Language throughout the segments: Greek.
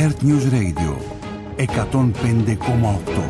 Earth News Radio 105,8.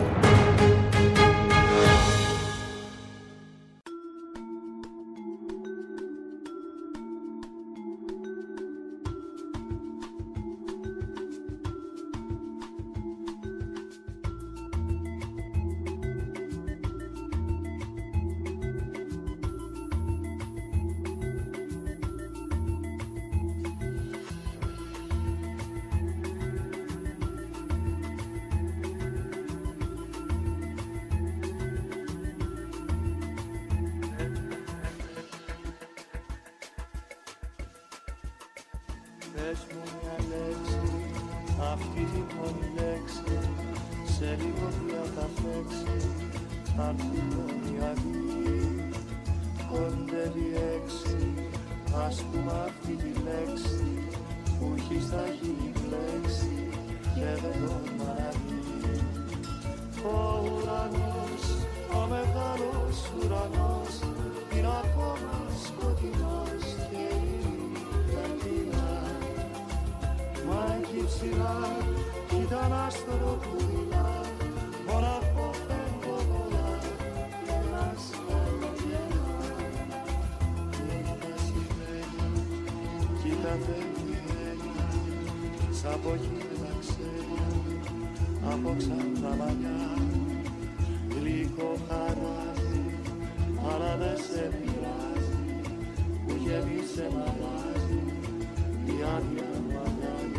Πες μου μια λέξη, αυτή τη μόνη λέξη, σε λίγο πια θα φέξει, αν θυμώνει αγγλή. Κοντεύει έξι, ας πούμε αυτή τη λέξη, που έχει στα χείλη πλέξει και δεν τον μαραγεί. Ο ουρανός, ο μεγάλος ουρανός, είναι ακόμα σκοτεινός και μα εκεί ψηλά κι ήταν άστρο που δειλά, μοναχό φεύγω πολλά και ένας καλογελά. Νύχτα σημαίνει κι καθέμει έννοια, σαν ποχύλα ξένια από ξανθά μαλλιά. Γλυκό χαράζει, αλλά δεν σε πειράζει, που γέμισε μαλάζει η άδεια μαγάλια.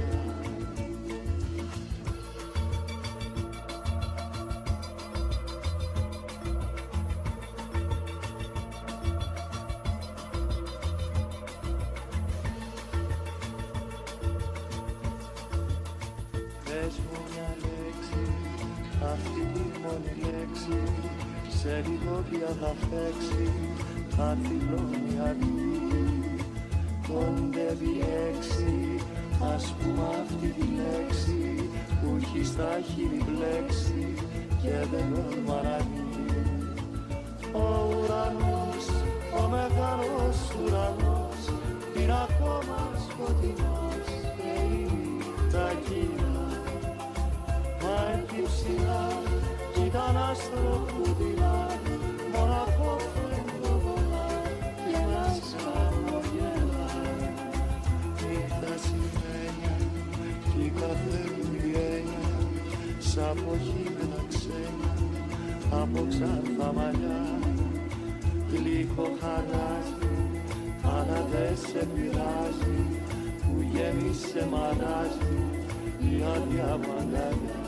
Πες μου μια λέξη, αυτή τη μόνη λέξη, σε λίγο πια θα φέξει, αν θυλώνει αργή. Κοντεύει έξι, ας πούμε αυτή τη λέξη, που έχει στα χείλη μπλέξει και δεν τον μαραγεί. Ο ουρανός, ο μεγάλος ουρανός, είναι ακόμα σκοτεινός και τα κύρα. Μα εκεί ψηλά κι ήταν άστρο που δειλά, μοναχό φεύγω πολλά και ένας χαμογελά. Νύχτα σημαίνει κι καθέμει έννοια, σαν ποχύλα ξένια από ξανθά μαλλιά. Γλυκό χαράζει, αλλά δεν σε πειράζει, που γέμισε μαράζει η άδεια μαγκάλια.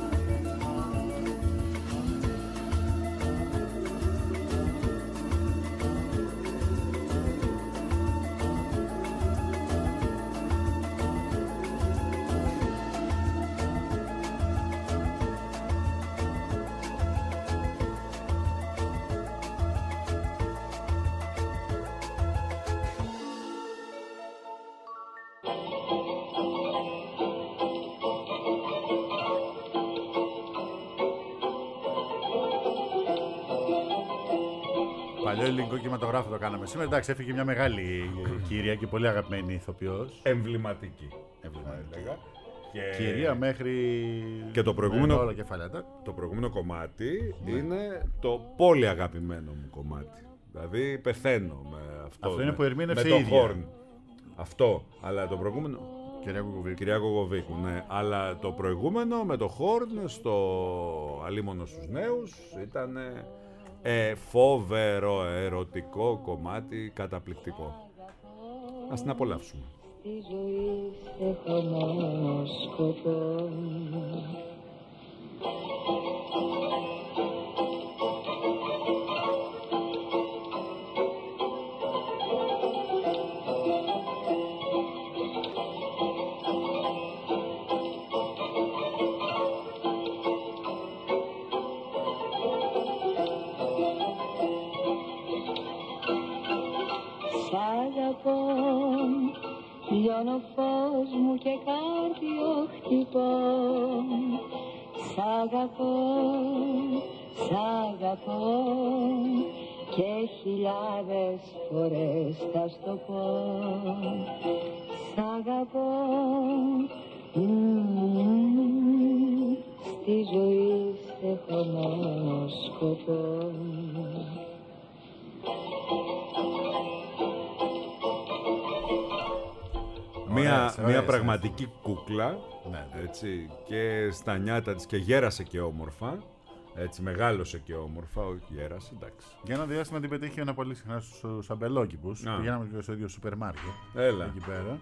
Παλιό ελληνικό κινηματογράφο το κάναμε σήμερα. Εντάξει, έφυγε μια μεγάλη κυρία και πολύ αγαπημένη ηθοποιός. Εμβληματική. Και... κυρία μέχρι. Και το προηγούμενο, όλα κεφαλιάτα. Το προηγούμενο κομμάτι είναι το πολύ αγαπημένο μου κομμάτι. Δηλαδή πεθαίνω με αυτό. Αυτό είναι που ερμήνευσε με η το ίδια. χόρν. Αυτό, αλλά το προηγούμενο. Κυρία Κογοβίκου, ναι. Αλλά το προηγούμενο με το χόρν στο Αλίμονο στους Νέους ήταν φοβερό, ερωτικό κομμάτι, καταπληκτικό. Ας την απολαύσουμε. Τη ζωή έχω μόνο σκοπό. Λιώνω φως μου και κάρδιο χτυπώ. Σ' αγαπώ και χιλιάδες φορές θα στο πω. Σ' αγαπώ. σκοπό. Μια πραγματική κούκλα, Ναι. έτσι, και στα νιάτα της, και γέρασε και όμορφα, έτσι, μεγάλωσε και όμορφα, όχι γέρασε, εντάξει. Για ένα διάστημα την πετύχει πολύ συχνά στους αμπελόκηπους. Α. Πηγαίναμε και στο ίδιο σούπερ μάρκετ. Έλα. Εκεί πέρα.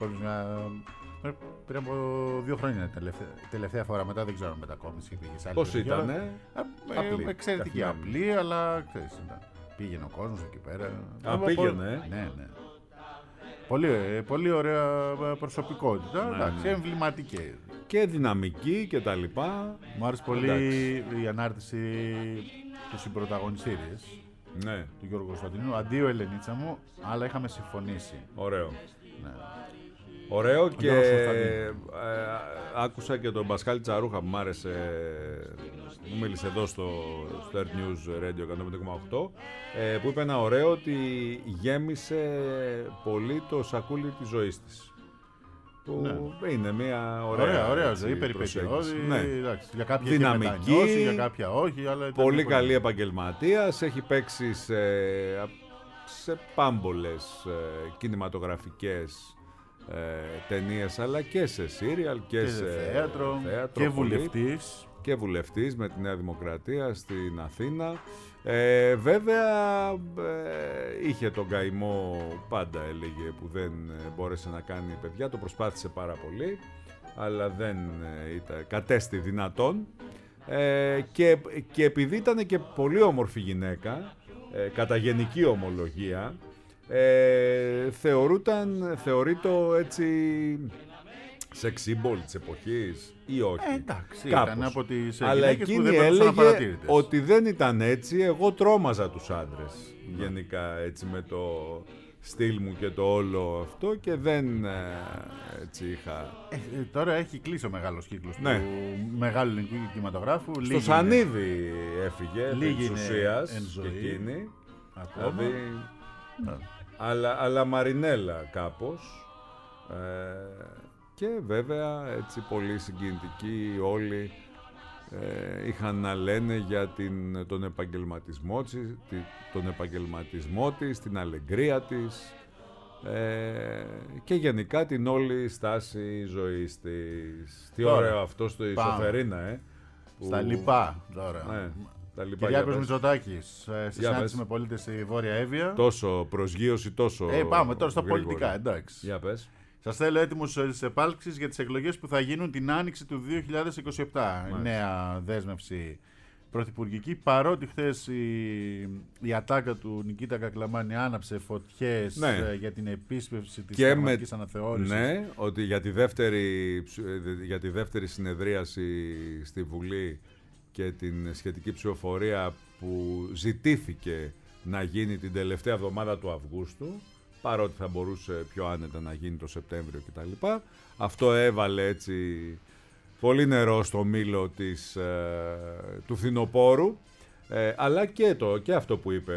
Πριν από 2 χρόνια τελευταία φορά, μετά δεν ξέρω αν μετακόμισε ή πήγε σε άλλη Πώς περιοχή, ήτανε? αλλά, Απλή, εξαιρετική, καθημερινή. απλή, αλλά ξέρεις, πήγαινε ο κόσμος εκεί πέρα. Πήγαινε. Ναι, ναι. Πολύ ωραία προσωπικότητα, Ναι, εντάξει, ναι. εμβληματική. Και δυναμική και τα λοιπά. Μου άρεσε πολύ Εντάξει. η ανάρτηση του συμπροταγωνιστήριες Ναι, του Γιώργου Κωνσταντίνου. Αντίο Ελενίτσα μου, αλλά είχαμε συμφωνήσει. ωραίο. Ναι. Ωραίο και Γιώργος Κωνσταντίνου. άκουσα και τον Πασχάλη Τσαρούχα που μ' άρεσε, μου μίλησε εδώ στο Earth News Radio 105,8, που είπε ένα ωραίο ότι γέμισε πολύ το σακούλι της ζωής της. Που είναι μια Ωραία έτσι, ζωή, περιπετειώδη. προσέγγιση. Ναι. Εντάξει, για κάποια Δυναμική, έχει μετανιώσει, για κάποια όχι. Αλλά ήταν Πολύ καλή επαγγελματίας, έχει παίξει σε πάμπολες κινηματογραφικές ταινίες, αλλά και σε σύριαλ και σε θέατρο και πολύ. βουλευτής. Και βουλευτής με τη Νέα Δημοκρατία στην Αθήνα. Βέβαια είχε τον καημό, πάντα έλεγε, που δεν μπόρεσε να κάνει παιδιά. Το προσπάθησε πάρα πολύ, αλλά δεν κατέστη δυνατόν. Και επειδή ήταν και πολύ όμορφη γυναίκα, κατά γενική ομολογία, θεωρείται έτσι sex symbol της εποχής ή όχι. Εντάξει, Κάπως. ήταν από τις Αλλά γυναίκες που εκείνη δεν περνούσαν έλεγε απαρατήρητες. ότι δεν ήταν έτσι. Εγώ τρόμαζα τους άντρες γενικά, έτσι, με το στυλ μου και το όλο αυτό, και δεν έτσι είχα. Τώρα έχει κλείσει ο μεγάλος κύκλος Ναι. του μεγάλου ελληνικού κινηματογράφου. Στο Σανίδι έφυγε λίγη της είναι ουσίας εν και ζωή. εκείνη. Ακόμα. Δηλαδή, Ναι. αλλά Μαρινέλα κάπως. Και βέβαια έτσι πολύ συγκινητικοί όλοι, είχαν να λένε για τον επαγγελματισμό της, την αλεγκρία της, και γενικά την όλη στάση ζωής της. Τι Τώρα, ωραίο αυτό στο πάμε. Ισοφερίνα, Στα λοιπά τώρα. Ναι, τα λοιπά. Κυριάκος Για πες. Μητσοτάκης, στη Για συνάντηση πες. με πολίτες στη Βόρεια Εύβοια. Τόσο προσγείωση, τόσο Πάμε τώρα στα γρήγορη. πολιτικά, εντάξει. Για πες. Σας θέλω έτοιμους στις επάλξεις για τις εκλογές που θα γίνουν την Άνοιξη του 2027. Νέα δέσμευση πρωθυπουργική. Παρότι χθες η ατάκα του Νικήτα Κακλαμάνη άναψε φωτιές για την επίσπευση της πραγματικής αναθεώρησης. Ναι, ότι για τη δεύτερη συνεδρίαση στη Βουλή και την σχετική ψηφοφορία που ζητήθηκε να γίνει την τελευταία εβδομάδα του Αυγούστου, παρότι θα μπορούσε πιο άνετα να γίνει το Σεπτέμβριο κτλ. Αυτό έβαλε έτσι πολύ νερό στο μήλο του φθινοπόρου, αλλά και αυτό που είπε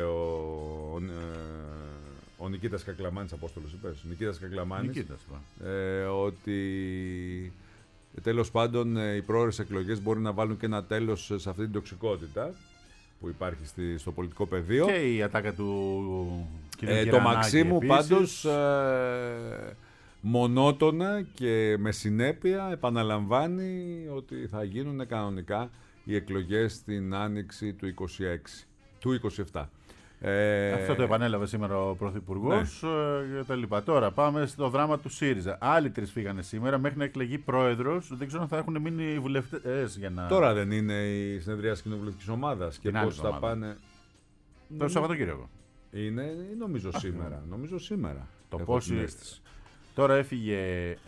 ο Νικήτας Κακλαμάνης, Απόστολος είπες, Νικήτας Κακλαμάνης, ότι τέλος πάντων οι πρόορες εκλογές μπορεί να βάλουν και ένα τέλος σε αυτή την τοξικότητα που υπάρχει στο πολιτικό πεδίο. Και η ατάκα του κ. Το Μαξίμου πάντως μονότονα και με συνέπεια επαναλαμβάνει ότι θα γίνουν κανονικά οι εκλογές στην Άνοιξη του 27. Αυτό το επανέλαβε σήμερα ο Πρωθυπουργός. Τώρα πάμε στο δράμα του ΣΥΡΙΖΑ. Άλλοι 3 φύγανε σήμερα μέχρι να εκλεγεί πρόεδρος. Δεν ξέρω αν θα έχουν μείνει οι βουλευτές για να. Τώρα δεν είναι η συνεδρία της κοινοβουλευτικής ομάδας και πώς θα πάνε. Το Σαββατοκύριακο. Είναι, νομίζω σήμερα. Το πώς. Τώρα έφυγε.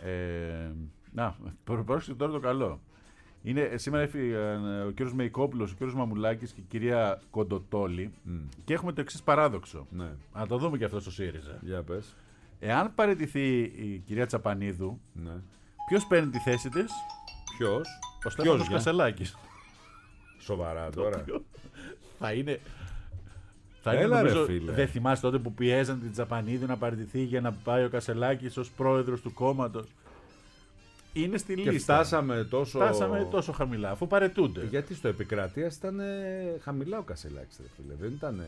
Πρόσεχε τώρα το καλό. Σήμερα έφυγαν ο κύριος Μεϊκόπουλος, ο κύριος Μαμουλάκης και η κυρία Κοντοτόλη και έχουμε το εξής παράδοξο. Ναι. Να το δούμε και αυτό στο ΣΥΡΙΖΑ. Για πες. Εάν παραιτηθεί η κυρία Τσαπανίδου, ναι, ποιος παίρνει τη θέση της? Ποιος? Ο Στέφανος Κασελάκης. Σοβαρά τώρα. Θα είναι Έλα, νομίζω, ρε, φίλε. δεν θυμάσαι τότε που πιέζαν την Τσαπανίδου να παραιτηθεί για να πάει ο Κασελάκης ως πρόεδρος του κόμματος. είναι στη Και λίστα. φτάσαμε τόσο χαμηλά, αφού παρετούνται. Γιατί στο Επικρατείας ήταν χαμηλά ο Κασελάκης, ρε φίλε. Δεν ήταν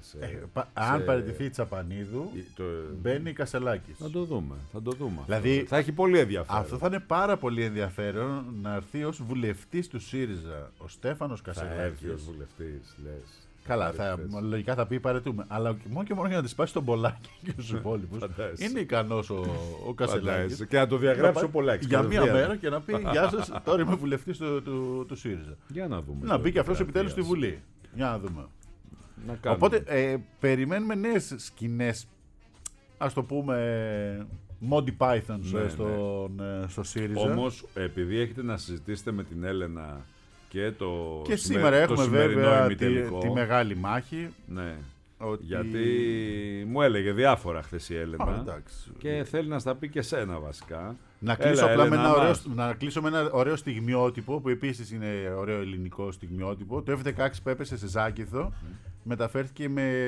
Αν παραιτηθεί η Τσαπανίδου, μπαίνει η Κασελάκης. Θα το δούμε. Δηλαδή, θα έχει πολύ ενδιαφέρον. Αυτό θα είναι πάρα πολύ ενδιαφέρον, να έρθει ως βουλευτής του ΣΥΡΙΖΑ ο Στέφανος Κασελάκης. Θα έρθει ως βουλευτής, λες. Καλά, λογικά θα πει παρετούμε. Αλλά μόνο και μόνο για να τη σπάσει τον Πολάκη και τους υπόλοιπους. Είναι ικανός ο Κασελάκης. Και να το διαγράψει ο Πολάκης. Για μία μέρα και να πει: Γεια σας, τώρα είμαι βουλευτής του ΣΥΡΙΖΑ. Για να δούμε. Να μπει και αυτός επιτέλους στη Βουλή. Για να δούμε. Οπότε περιμένουμε νέες σκηνές, ας το πούμε, Monty Python στο ΣΥΡΙΖΑ. Όμως, επειδή έχετε να συζητήσετε με την Έλενα και σήμερα έχουμε βέβαια τη μεγάλη μάχη. Ναι. Γιατί μου έλεγε διάφορα χθες η Έλενα και θέλει να στα πει και σένα βασικά. Να κλείσω με ένα ωραίο στιγμιότυπο που επίσης είναι ωραίο ελληνικό στιγμιότυπο. Το F-16 που έπεσε σε Ζάκηθο μεταφέρθηκε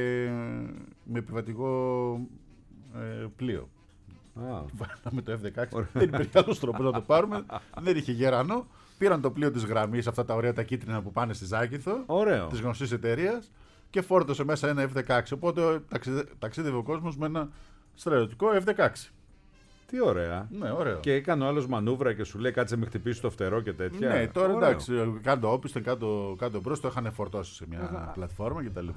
με επιβατικό πλοίο. Με το F-16 δεν υπήρχε άλλος τρόπος να το πάρουμε. Δεν είχε γερανό. Πήραν το πλοίο της γραμμής, αυτά τα ωραία τα κίτρινα που πάνε στη Ζάκηθο, της γνωστής εταιρείας, και φόρτωσε μέσα ένα F-16. Οπότε ταξίδευε ο κόσμος με ένα στρατιωτικό F-16. Τι ωραία. Ναι, ωραίο. Και έκανε ο άλλος μανούβρα και σου λέει κάτσε με χτυπήσει το φτερό και τέτοια. Ναι, τώρα εντάξει, κάτω όπιστε, κάτω μπρος, το είχαν φορτώσει σε μια πλατφόρμα κτλ.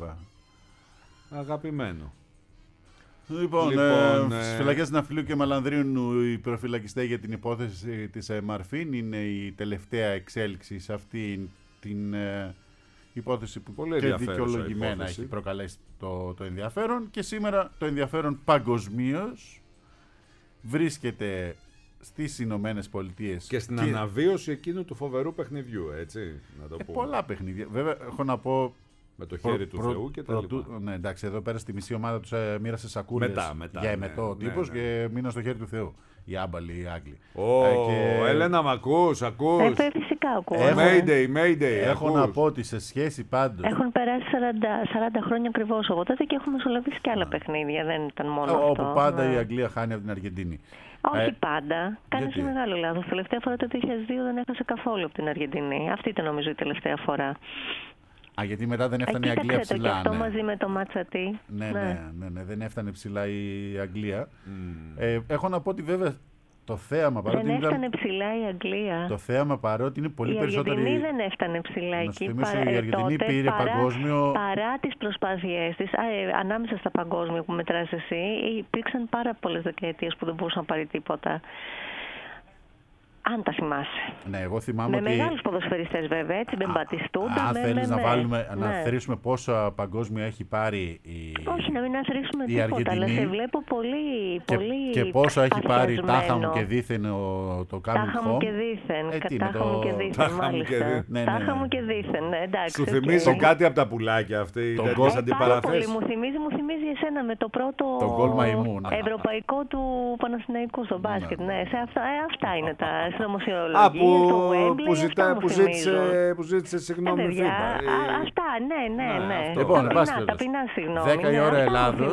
Αγαπημένο. Λοιπόν, στις φυλακές Ναυτιλίου και Μαλανδρίνου οι προφυλακιστές για την υπόθεση της Μαρφίν είναι η τελευταία εξέλιξη σε αυτή την υπόθεση που πολύ και δικαιολογημένα έχει προκαλέσει το ενδιαφέρον. Και σήμερα το ενδιαφέρον παγκοσμίως βρίσκεται στις Ηνωμένες Πολιτείες. Και στην αναβίωση εκείνου του φοβερού παιχνιδιού, έτσι, να το πούμε. Πολλά παιχνίδια. Βέβαια, έχω να πω... Με το χέρι του Θεού και τα λοιπά. Ναι, εντάξει, εδώ πέρα στη μισή ομάδα τους μοίρασε σακούλες για εμετό τύπος και μείναν στο χέρι του Θεού. Οι άμπαλοι, οι Άγγλοι. Έλενα, μ' ακούς? Φυσικά ακούω. Mayday. Έχω να πω ότι σε σχέση πάντως... Έχουν περάσει 40 χρόνια ακριβώς από τότε και έχουμε μεσολαβήσει και άλλα παιχνίδια. Δεν ήταν μόνο αυτό. Όπου πάντα η Αγγλία χάνει από την Αργεντινή. Όχι πάντα. Κάνεις μεγάλο λάθος. Τελευταία φορά το 2002 δεν έχασε καθόλου από την Αργεντινή. Αυτή ήταν νομίζω η τελευταία φορά. Γιατί μετά δεν έφτανε η Αγγλία ψηλά. Και αυτό μαζί με το ματσατί. Ναι, δεν έφτανε ψηλά η Αγγλία. Έχω να πω ότι βέβαια το θέαμα παρότι. Δεν έφτανε ψηλά η Αγγλία. Το θέαμα παρότι είναι πολύ περισσότερο. Η Αργεντινή δεν έφτανε ψηλά εκεί. Η Αργεντινή πήρε παγκόσμιο. Παρά τις προσπάθειές της, ανάμεσα στα παγκόσμια που μετράς εσύ, υπήρξαν πάρα πολλές δεκαετίες που δεν μπορούσαν να πάρει τίποτα. Αν τα θυμάσαι. Ναι, εγώ θυμάμαι με μεγάλους ποδοσφαιριστές βέβαια, έτσι, με Μπατιστούντα. Αν θέλεις να αφαιρήσουμε πόσα παγκόσμια έχει πάρει Όχι, να μην αφαιρήσουμε η τίποτα, Αργεντινή, αλλά σε βλέπω πολύ και πόσο έχει πάρει τάχα μου και δίθεν το Κάμιν Χομ. Τάχα μου και δίθεν, μάλιστα. Τάχα μου και δίθεν, εντάξει. Σου θυμίζει κάτι από τα πουλάκια αυτή, τέτοιες αντιπαραθέσεις? Μου θυμίζει εσένα με το πρώτο ευρωπαϊκό του Παναθηναϊκού στο μπάσκετ. Αυτά είναι τα που ζήτησε συγγνώμη FIFA. Αυτά, ναι. Λοιπόν, ταπεινά συγγνώμη. 10 η ώρα Ελλάδος.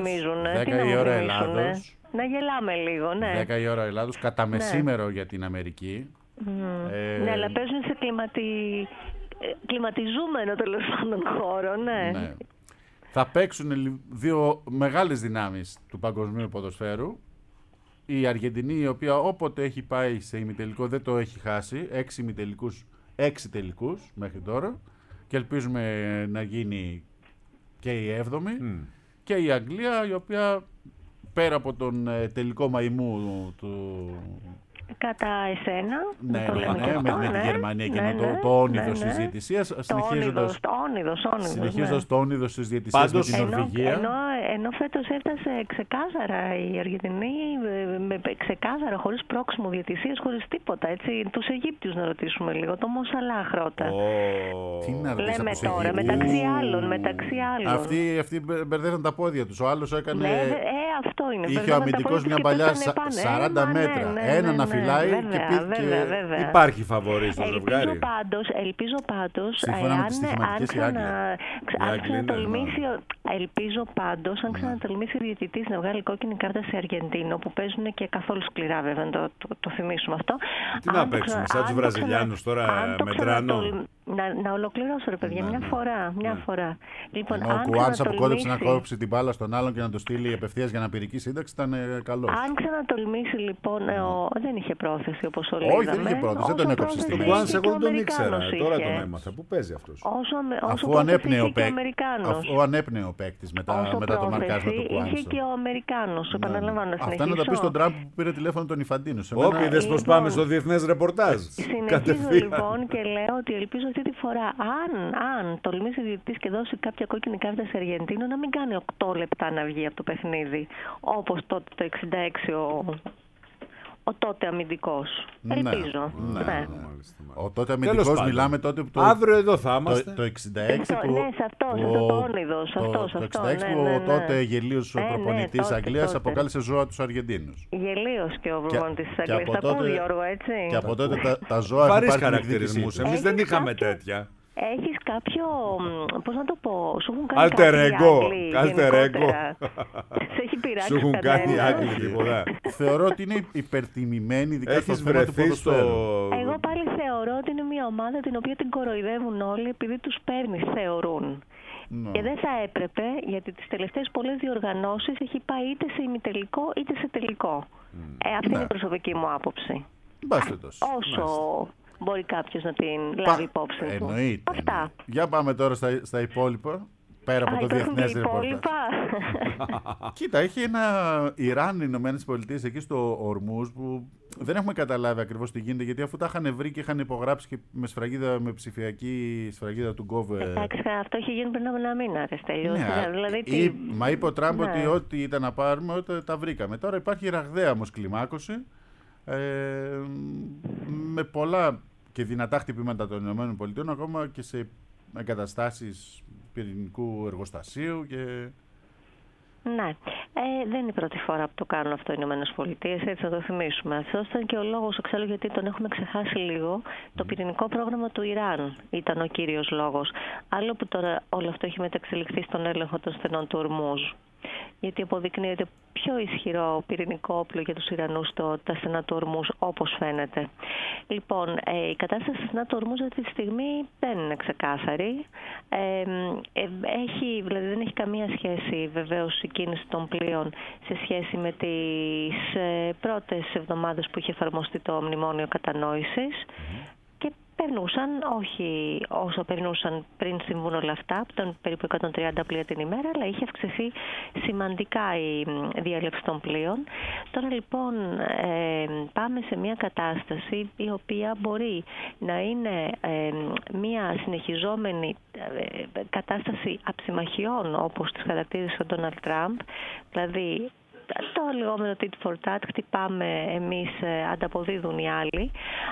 Να γελάμε λίγο, ναι. 10 η ώρα Ελλάδος, κατά μεσήμερο για την Αμερική. Ναι, αλλά παίζουν σε κλιματιζούμενο τέλος πάντων χώρο, ναι. Θα παίξουν δύο μεγάλες δυνάμεις του παγκοσμίου ποδοσφαίρου. Η Αργεντινή, η οποία όποτε έχει πάει σε ημιτελικό δεν το έχει χάσει, 6 τελικούς μέχρι τώρα, και ελπίζουμε να γίνει και η 7η, και η Αγγλία, η οποία πέρα από τον τελικό μαϊμού του... Κατά εσένα, με τη Γερμανία και το όνειδος της διαιτησίας, συνεχίζοντας το όνειδος της διαιτησίας με την Νορβηγία. Ενώ φέτος έφτασε ξεκάθαρα η Αργεντινή, ξεκάθαρα, χωρίς πρόξιμο διαιτησίας, χωρίς τίποτα. Έτσι, τους Αιγύπτιους να ρωτήσουμε λίγο, το Μοσαλάχ ρώτα. Τι να ρωτήσω λέμε τώρα, μεταξύ άλλων. Αυτοί μπερδεύαν τα πόδια τους. Ο άλλος έκανε... αυτό είναι. Είχε ο αμυντικός μια παλιά 40 μέτρα. Ένα να φυλάει και πήγε. Υπάρχει φαβορί στο ζευγάρι. Ελπίζω πάντως, σύμφωνα με τις στοιχηματικές, η Άγγλια. Ελπίζω πάντως, αν ξανατολμήσει ο διαιτητής να βγάλει κόκκινη κάρτα σε Αργεντίνο, που παίζουν και καθόλου σκληρά βέβαια, να το θυμίσουμε αυτό. Τι να παίξουμε, σαν τους Βραζιλιάνους τώρα, Μετράνο. Να ολοκληρώσω, ρε παιδιά, μια φορά. Λοιπόν, ο Κουάνσα που κόντεψε να κόψει την μπάλα στον άλλον και να το στείλει απευθείας για να πυρική σύνταξη ήταν καλός. Αν ξανατολμήσει λοιπόν, δεν είχε πρόθεση όπως όλοι είδαμε. Όχι, δεν είχε πρόθεση, δεν τον έκοψε στη μέση. Τον Κουάνσα εγώ δεν τον ήξερα, τώρα τον έμαθα. Πού παίζει αυτός? Αφού ανέπνεε ο παίκτης μετά το μαρκάρισμα του Κουάνσα. Είχε και ο Αμερικάνος, επαναλαμβάνω να συνεχίσω. Αυτά να τα πει στον Τραμπ που πήρε τηλέφωνο τον Ιφαντίνο. Όχι, είδες πως πάμε στο διεθνές ρεπορτάζ. Συνεχίζω λοιπόν και λέω ότι ελπίζω αυτή τη φορά, αν τολμήσει ο διαιτητής και δώσει κάποια κόκκινη κάρτα σε Αργεντίνο, να μην κάνει 8 λεπτά να βγει από το παιχνίδι, όπως τότε το 66 ο τότε αμυντικός. Ελπίζω. Ναι. Ο τότε αμυντικός μιλάμε τότε που αύριο εδώ θα είμαστε. Το 66 που... Ναι, σε αυτό το όνειδος. Το 66 που ο τότε γελίος ο προπονητής Αγγλίας αποκάλεσε ζώα τους Αργεντίνους. Γελίος και ο προπονητής της Αγγλίας. Τα ακούω, Γιώργο, έτσι. Και από τότε τα ζώα έχουν πάρει χαρακτηρισμούς. Εμείς δεν είχαμε τέτοια. Έχεις κάποιο, πώς να το πω, σου έχουν κάνει Alter ego. Σε έχει πειράξει. Σου έχουν κάνει Άγγλοι τίποτα. Θεωρώ ότι είναι υπερτιμημένη, ειδικά στο θέμα του ποδοσφαίρου. Εγώ πάλι θεωρώ ότι είναι μια ομάδα την οποία την κοροϊδεύουν όλοι επειδή τους παίρνει, θεωρούν. Και δεν θα έπρεπε, γιατί τις τελευταίες πολλές διοργανώσεις έχει πάει είτε σε ημιτελικό είτε σε τελικό. Αυτή είναι η προσωπική μου άποψη. Όσο μπορεί κάποιος να την λάβει υπόψη του. Εννοείται. Αυτά. Για πάμε τώρα στα υπόλοιπα. Πέρα από το διεθνές ρεπορτάζ. Κοίτα, έχει ένα Ιράν, Ηνωμένες Πολιτείες εκεί στο Ορμούζ που δεν έχουμε καταλάβει ακριβώς τι γίνεται, γιατί αφού τα είχαν βρει και είχαν υπογράψει και με ψηφιακή σφραγίδα του Gov. Εντάξει, αυτό είχε γίνει πριν από ένα μήνα, ρε Στέλιο. Μα είπε ο Τραμπ ότι ό,τι ήταν να πάρουμε, τα βρήκαμε. Τώρα υπάρχει ραγδαία όμως κλιμάκωση. Με πολλά και δυνατά χτυπήματα των ΗΠΑ, ακόμα και σε εγκαταστάσεις πυρηνικού εργοστασίου και... Ναι, δεν είναι η πρώτη φορά που το κάνουν αυτό οι ΗΠΑ, έτσι να το θυμίσουμε. Αυτό ήταν και ο λόγος, εξάλλου, γιατί τον έχουμε ξεχάσει λίγο. Το πυρηνικό πρόγραμμα του Ιράν ήταν ο κύριος λόγος. Άλλο που τώρα όλο αυτό έχει μεταξελιχθεί στον έλεγχο των στενών του Ορμούζ. Γιατί αποδεικνύεται πιο ισχυρό πυρηνικό όπλο για τους Ιρανούς τα στενά του Ορμούζ, όπως φαίνεται. Λοιπόν, η κατάσταση στα στενά του Ορμούζ αυτή τη στιγμή δεν είναι ξεκάθαρη. Δηλαδή δεν έχει καμία σχέση βεβαίως η κίνηση των πλοίων σε σχέση με τις πρώτες εβδομάδες που είχε εφαρμοστεί το μνημόνιο κατανόησης. Περνούσαν, όχι όσο περνούσαν πριν συμβούν όλα αυτά, που ήταν περίπου 130 πλοία την ημέρα, αλλά είχε αυξηθεί σημαντικά η διέλευση των πλοίων. Τώρα λοιπόν πάμε σε μια κατάσταση η οποία μπορεί να είναι μια συνεχιζόμενη κατάσταση αψημαχιών, όπως τις χαρακτήρισε ο Ντόναλντ Τραμπ, δηλαδή το λεγόμενο tit for tat, χτυπάμε εμείς, ανταποδίδουν οι άλλοι,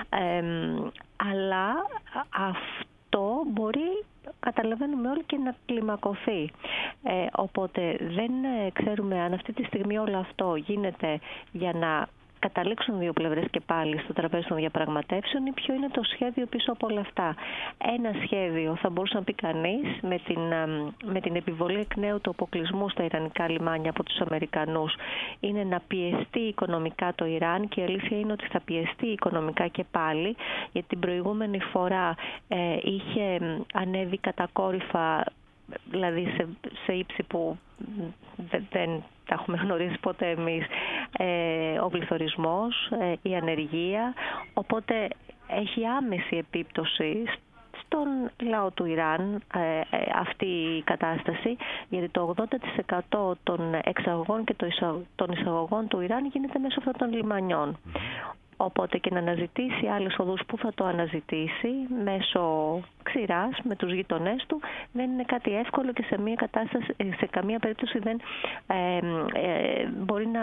αλλά αυτό μπορεί, καταλαβαίνουμε όλοι, και να κλιμακωθεί. Οπότε δεν ξέρουμε αν αυτή τη στιγμή όλο αυτό γίνεται για να καταλήξουν δύο πλευρές και πάλι στο τραπέζι των διαπραγματεύσεων ή ποιο είναι το σχέδιο πίσω από όλα αυτά. Ένα σχέδιο, θα μπορούσε να πει κανείς, με την επιβολή εκ νέου του αποκλεισμού στα ιρανικά λιμάνια από τους Αμερικανούς, είναι να πιεστεί οικονομικά το Ιράν, και η αλήθεια είναι ότι θα πιεστεί οικονομικά και πάλι, γιατί την προηγούμενη φορά είχε ανέβει κατακόρυφα, δηλαδή σε ύψη που δεν τα έχουμε γνωρίσει ποτέ εμείς, ο πληθωρισμός, η ανεργία, οπότε έχει άμεση επίπτωση στον λαό του Ιράν αυτή η κατάσταση, γιατί το 80% των εξαγωγών και των εισαγωγών του Ιράν γίνεται μέσω αυτών των λιμανιών. Οπότε και να αναζητήσει άλλες οδούς που θα το αναζητήσει μέσω ξηράς με τους γειτονές του δεν είναι κάτι εύκολο, και σε μια κατάσταση, σε καμία περίπτωση δεν μπορεί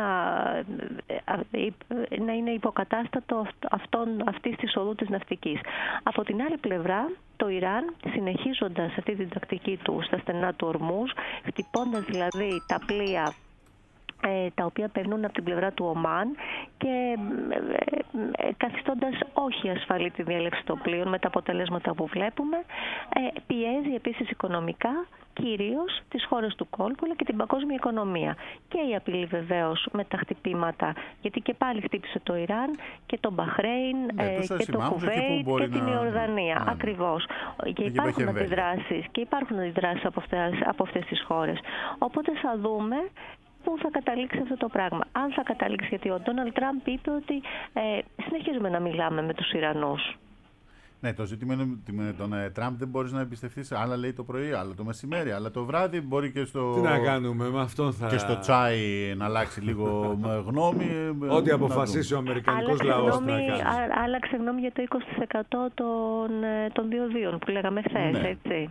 να είναι υποκατάστατο αυτής της οδού της ναυτικής. Από την άλλη πλευρά, το Ιράν, συνεχίζοντας αυτή την τακτική του στα στενά του Ορμούζ, χτυπώντας δηλαδή τα πλοία τα οποία περνούν από την πλευρά του Ομάν και καθιστώντας όχι ασφαλή τη διέλευση των πλοίων με τα αποτελέσματα που βλέπουμε, πιέζει επίσης οικονομικά κυρίως τις χώρες του κόλπου αλλά και την παγκόσμια οικονομία. Και η απειλή βεβαίως με τα χτυπήματα, γιατί και πάλι χτύπησε το Ιράν και το Μπαχρέιν και το Κουβέιτ και την Ιορδανία. Ακριβώς. Και υπάρχουν αντιδράσεις από αυτές τις χώρες. Οπότε θα δούμε πού θα καταλήξει αυτό το πράγμα. Αν θα καταλήξει, γιατί ο Ντόναλντ Τραμπ είπε ότι συνεχίζουμε να μιλάμε με τους Ιρανούς. Ναι, το ζήτημα είναι ότι με τον Τραμπ δεν μπορείς να εμπιστευτείς. Άλλα λέει το πρωί, άλλα το μεσημέρι, άλλα το βράδυ. Μπορεί και στο. Τι να κάνουμε, με αυτόν θα. Και στο τσάι να αλλάξει λίγο γνώμη. Ό,τι αποφασίσει ο Αμερικανικός λαός να κάνει. Άλλαξε γνώμη για το 20% των διοδίων που λέγαμε χθες, ναι. Έτσι.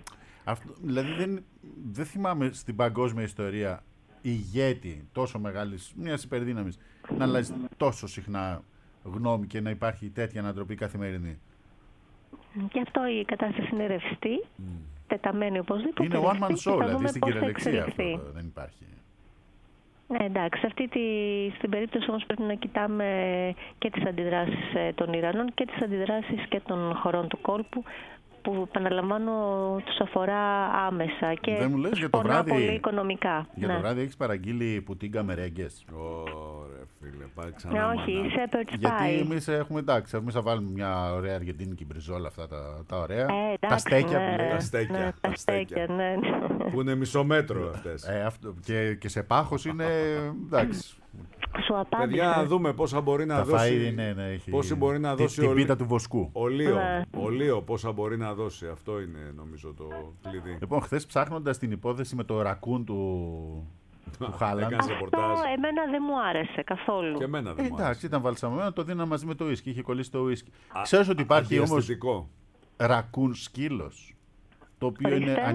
Δηλαδή δεν θυμάμαι στην παγκόσμια ιστορία ηγέτη τόσο μεγάλης μιας υπερδύναμης να αλλάζει τόσο συχνά γνώμη και να υπάρχει τέτοια ανατροπή καθημερινή. Γι' αυτό η κατάσταση είναι ρευστή, τεταμένη οπωσδήποτε. Είναι one man show, δηλαδή στην κυριολεξία αυτό δεν υπάρχει. Ναι, εντάξει. Στην περίπτωση όμως πρέπει να κοιτάμε και τις αντιδράσεις των Ιρανών και τις αντιδράσεις και των χωρών του κόλπου, που επαναλαμβάνω τους αφορά άμεσα και τους πονά πολύ οικονομικά. Για το βράδυ έχεις παραγγείλει πουτίνκα μερέγγες. Ωραία φίλε, πάει ξανά. Όχι, shepherd's pie. Γιατί εμείς έχουμε, εντάξει, εμείς θα βάλουμε μια ωραία αργεντίνικη μπριζόλα, αυτά τα ωραία. Εντάξει, τα στέκια ναι, που λέει. Τα στέκια, ναι. Που είναι μισομέτρο αυτές. Και σε πάχος είναι, εντάξει. Σου απάντησε. Παιδιά, να δούμε πόσα μπορεί να δώσει. Πόση μπορεί να δώσει την πίτα του βοσκού. Ο Λίο, πόσα μπορεί να δώσει. Αυτό είναι νομίζω το κλειδί. Λοιπόν, χθες ψάχνοντας την υπόθεση με το ρακούν του Χάλαντ. Αυτό εμένα δεν μου άρεσε καθόλου. Και εμένα δεν μου άρεσε. Εντάξει, ήταν βαλσαμωμένο, το δίνα μαζί με το ουίσκι. Είχε κολλήσει το ουίσκι. Ξέρεις ότι υπάρχει όμως ρακούν σκύλος, το οποίο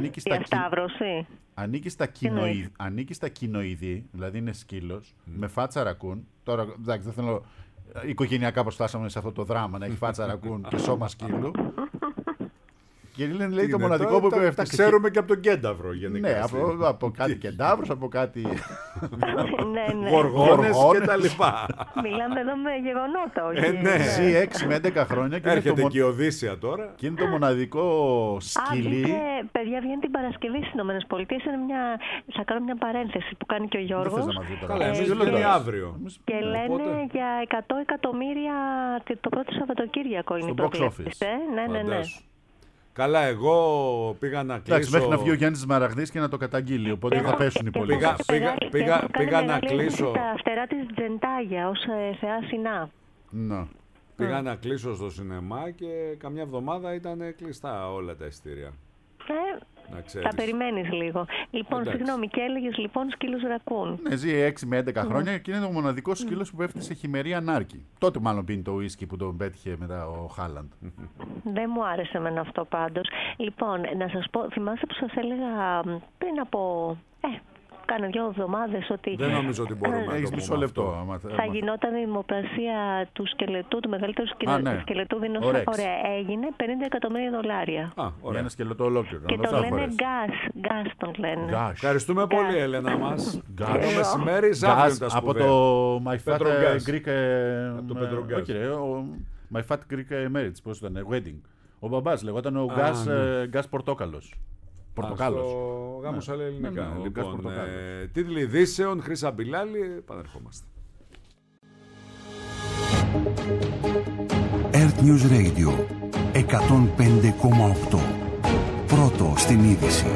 ανήκει στα κοινοειδή, δηλαδή είναι σκύλος, με φάτσα ρακούν. Τώρα, εντάξει, δεν θέλω οικογενειακά πως φτάσαμε σε αυτό το δράμα, να έχει φάτσα ρακούν και σώμα σκύλου. Και λέει το μοναδικό που έφτασε. Τα ξέρουμε και από τον κένταυρο γενικά. Ναι, από κάτι κεντάβρους, από κάτι γοργόνες και τα λοιπά. Μιλάμε εδώ με γεγονότα, όχι. Ναι. Ζει 6 με 11 χρόνια και έρχεται και η Οδύσσια τώρα. Και είναι το μοναδικό σκυλί. Παιδιά, βγαίνει την Παρασκευή στις ΗΠΑ. Θα κάνω μια παρένθεση που κάνει και ο Γιώργος. Καλά, εμείς λέμε αύριο. Και λένε για 100 εκατομμύρια το πρώτο Σαββατοκύριακο είναι η προκλήση. Ναι. Καλά, εγώ πήγα να κλείσω. Εντάξει, μέχρι να βγει ο Γιάννης Σμαραγδής και να το καταγγείλει. Οπότε θα πέσουν οι πολίτες. Πήγα να κλείσω. Τα φτερά της Τζεντάγια ως θεά Σινά. Ναι. Πήγα να κλείσω στο σινεμά και καμιά εβδομάδα ήταν κλειστά όλα τα ειστήρια. Θα περιμένεις λίγο. Λοιπόν, συγγνώμη, και έλεγες λοιπόν σκύλος ρακούν. Ναι, ζει 6 με 11 χρόνια και είναι το μοναδικό σκύλος που πέφτει σε χειμερή ανάρκη. Τότε μάλλον πίνει το ουίσκι που τον πέτυχε μετά ο Χάλαντ. Δεν μου άρεσε εμένα αυτό πάντως. Λοιπόν, να σας πω, θυμάστε που σας έλεγα πριν από κάνα 2 εβδομάδες ότι. Δεν νομίζω ότι μπορούμε να το πούμε. Μισό λεπτό. Θα γινόταν η δημοπρασία του σκελετού, του μεγαλύτερου σκελετού δεινόσαυρου. Ωραία, έγινε $50 εκατομμύρια. Για ένα σκελετό ολόκληρο. Και το λένε gas τον λένε. Ευχαριστούμε πολύ, Έλενα μας. Καλό μεσημέρι, αύριο τα από το My Fat Greek. My Fat Greek Marriage, πώς ήταν, Wedding. Ο μπαμπάς λεγόταν ο Gas Πορτόκαλος. Πορτοκάλος. Ο γάμος άλλα ελληνικά. Λοιπόν, τίτλοι ειδήσεων, Χρύσα Μπιλάλη, επανερχόμαστε. Earth News Radio 105,8. Πρώτο στην είδηση.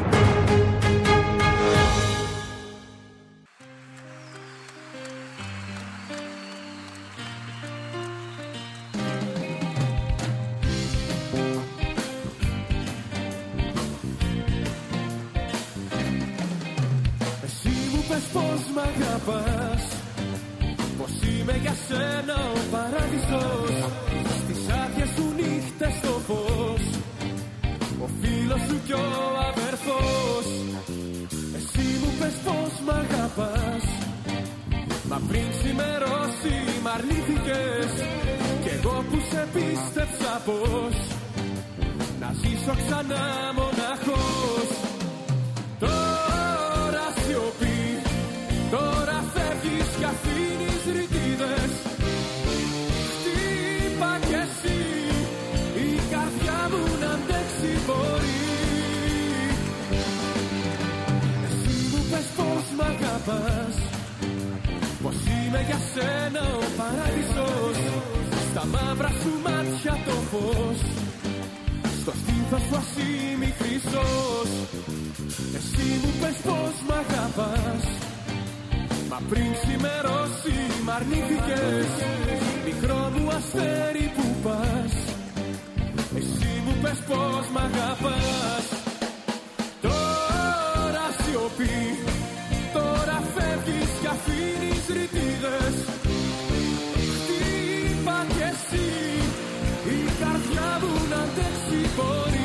Πώς μ' αγαπάς, πως είμαι για σένα ο παράδεισος. Στις άδειες σου νύχτες το φως, ο φίλος σου κι ο αδερφός. Εσύ μου πες πως μ' αγαπάς, μα πριν ξημερώσει μ' αρνήθηκες. Κι εγώ που σε πίστεψα πως να ζήσω ξανά μοναχός. Τώρα σιωπή, τώρα φεύγει μαύρα σου μάτια το φως, στο στήθος σου ασήμι χρυσός. Εσύ μου πες πως μ' αγαπάς, μα πριν ξημερώσει μ' αρνήθηκες. Μικρό μου αστέρι που πας, εσύ μου πες πως μ' αγαπάς. Τώρα σιωπή, τώρα φεύγεις κι αφήνεις ρητίδες. Χτύπα κι εσύ, η καρδιά μου να αντέξει μπορεί.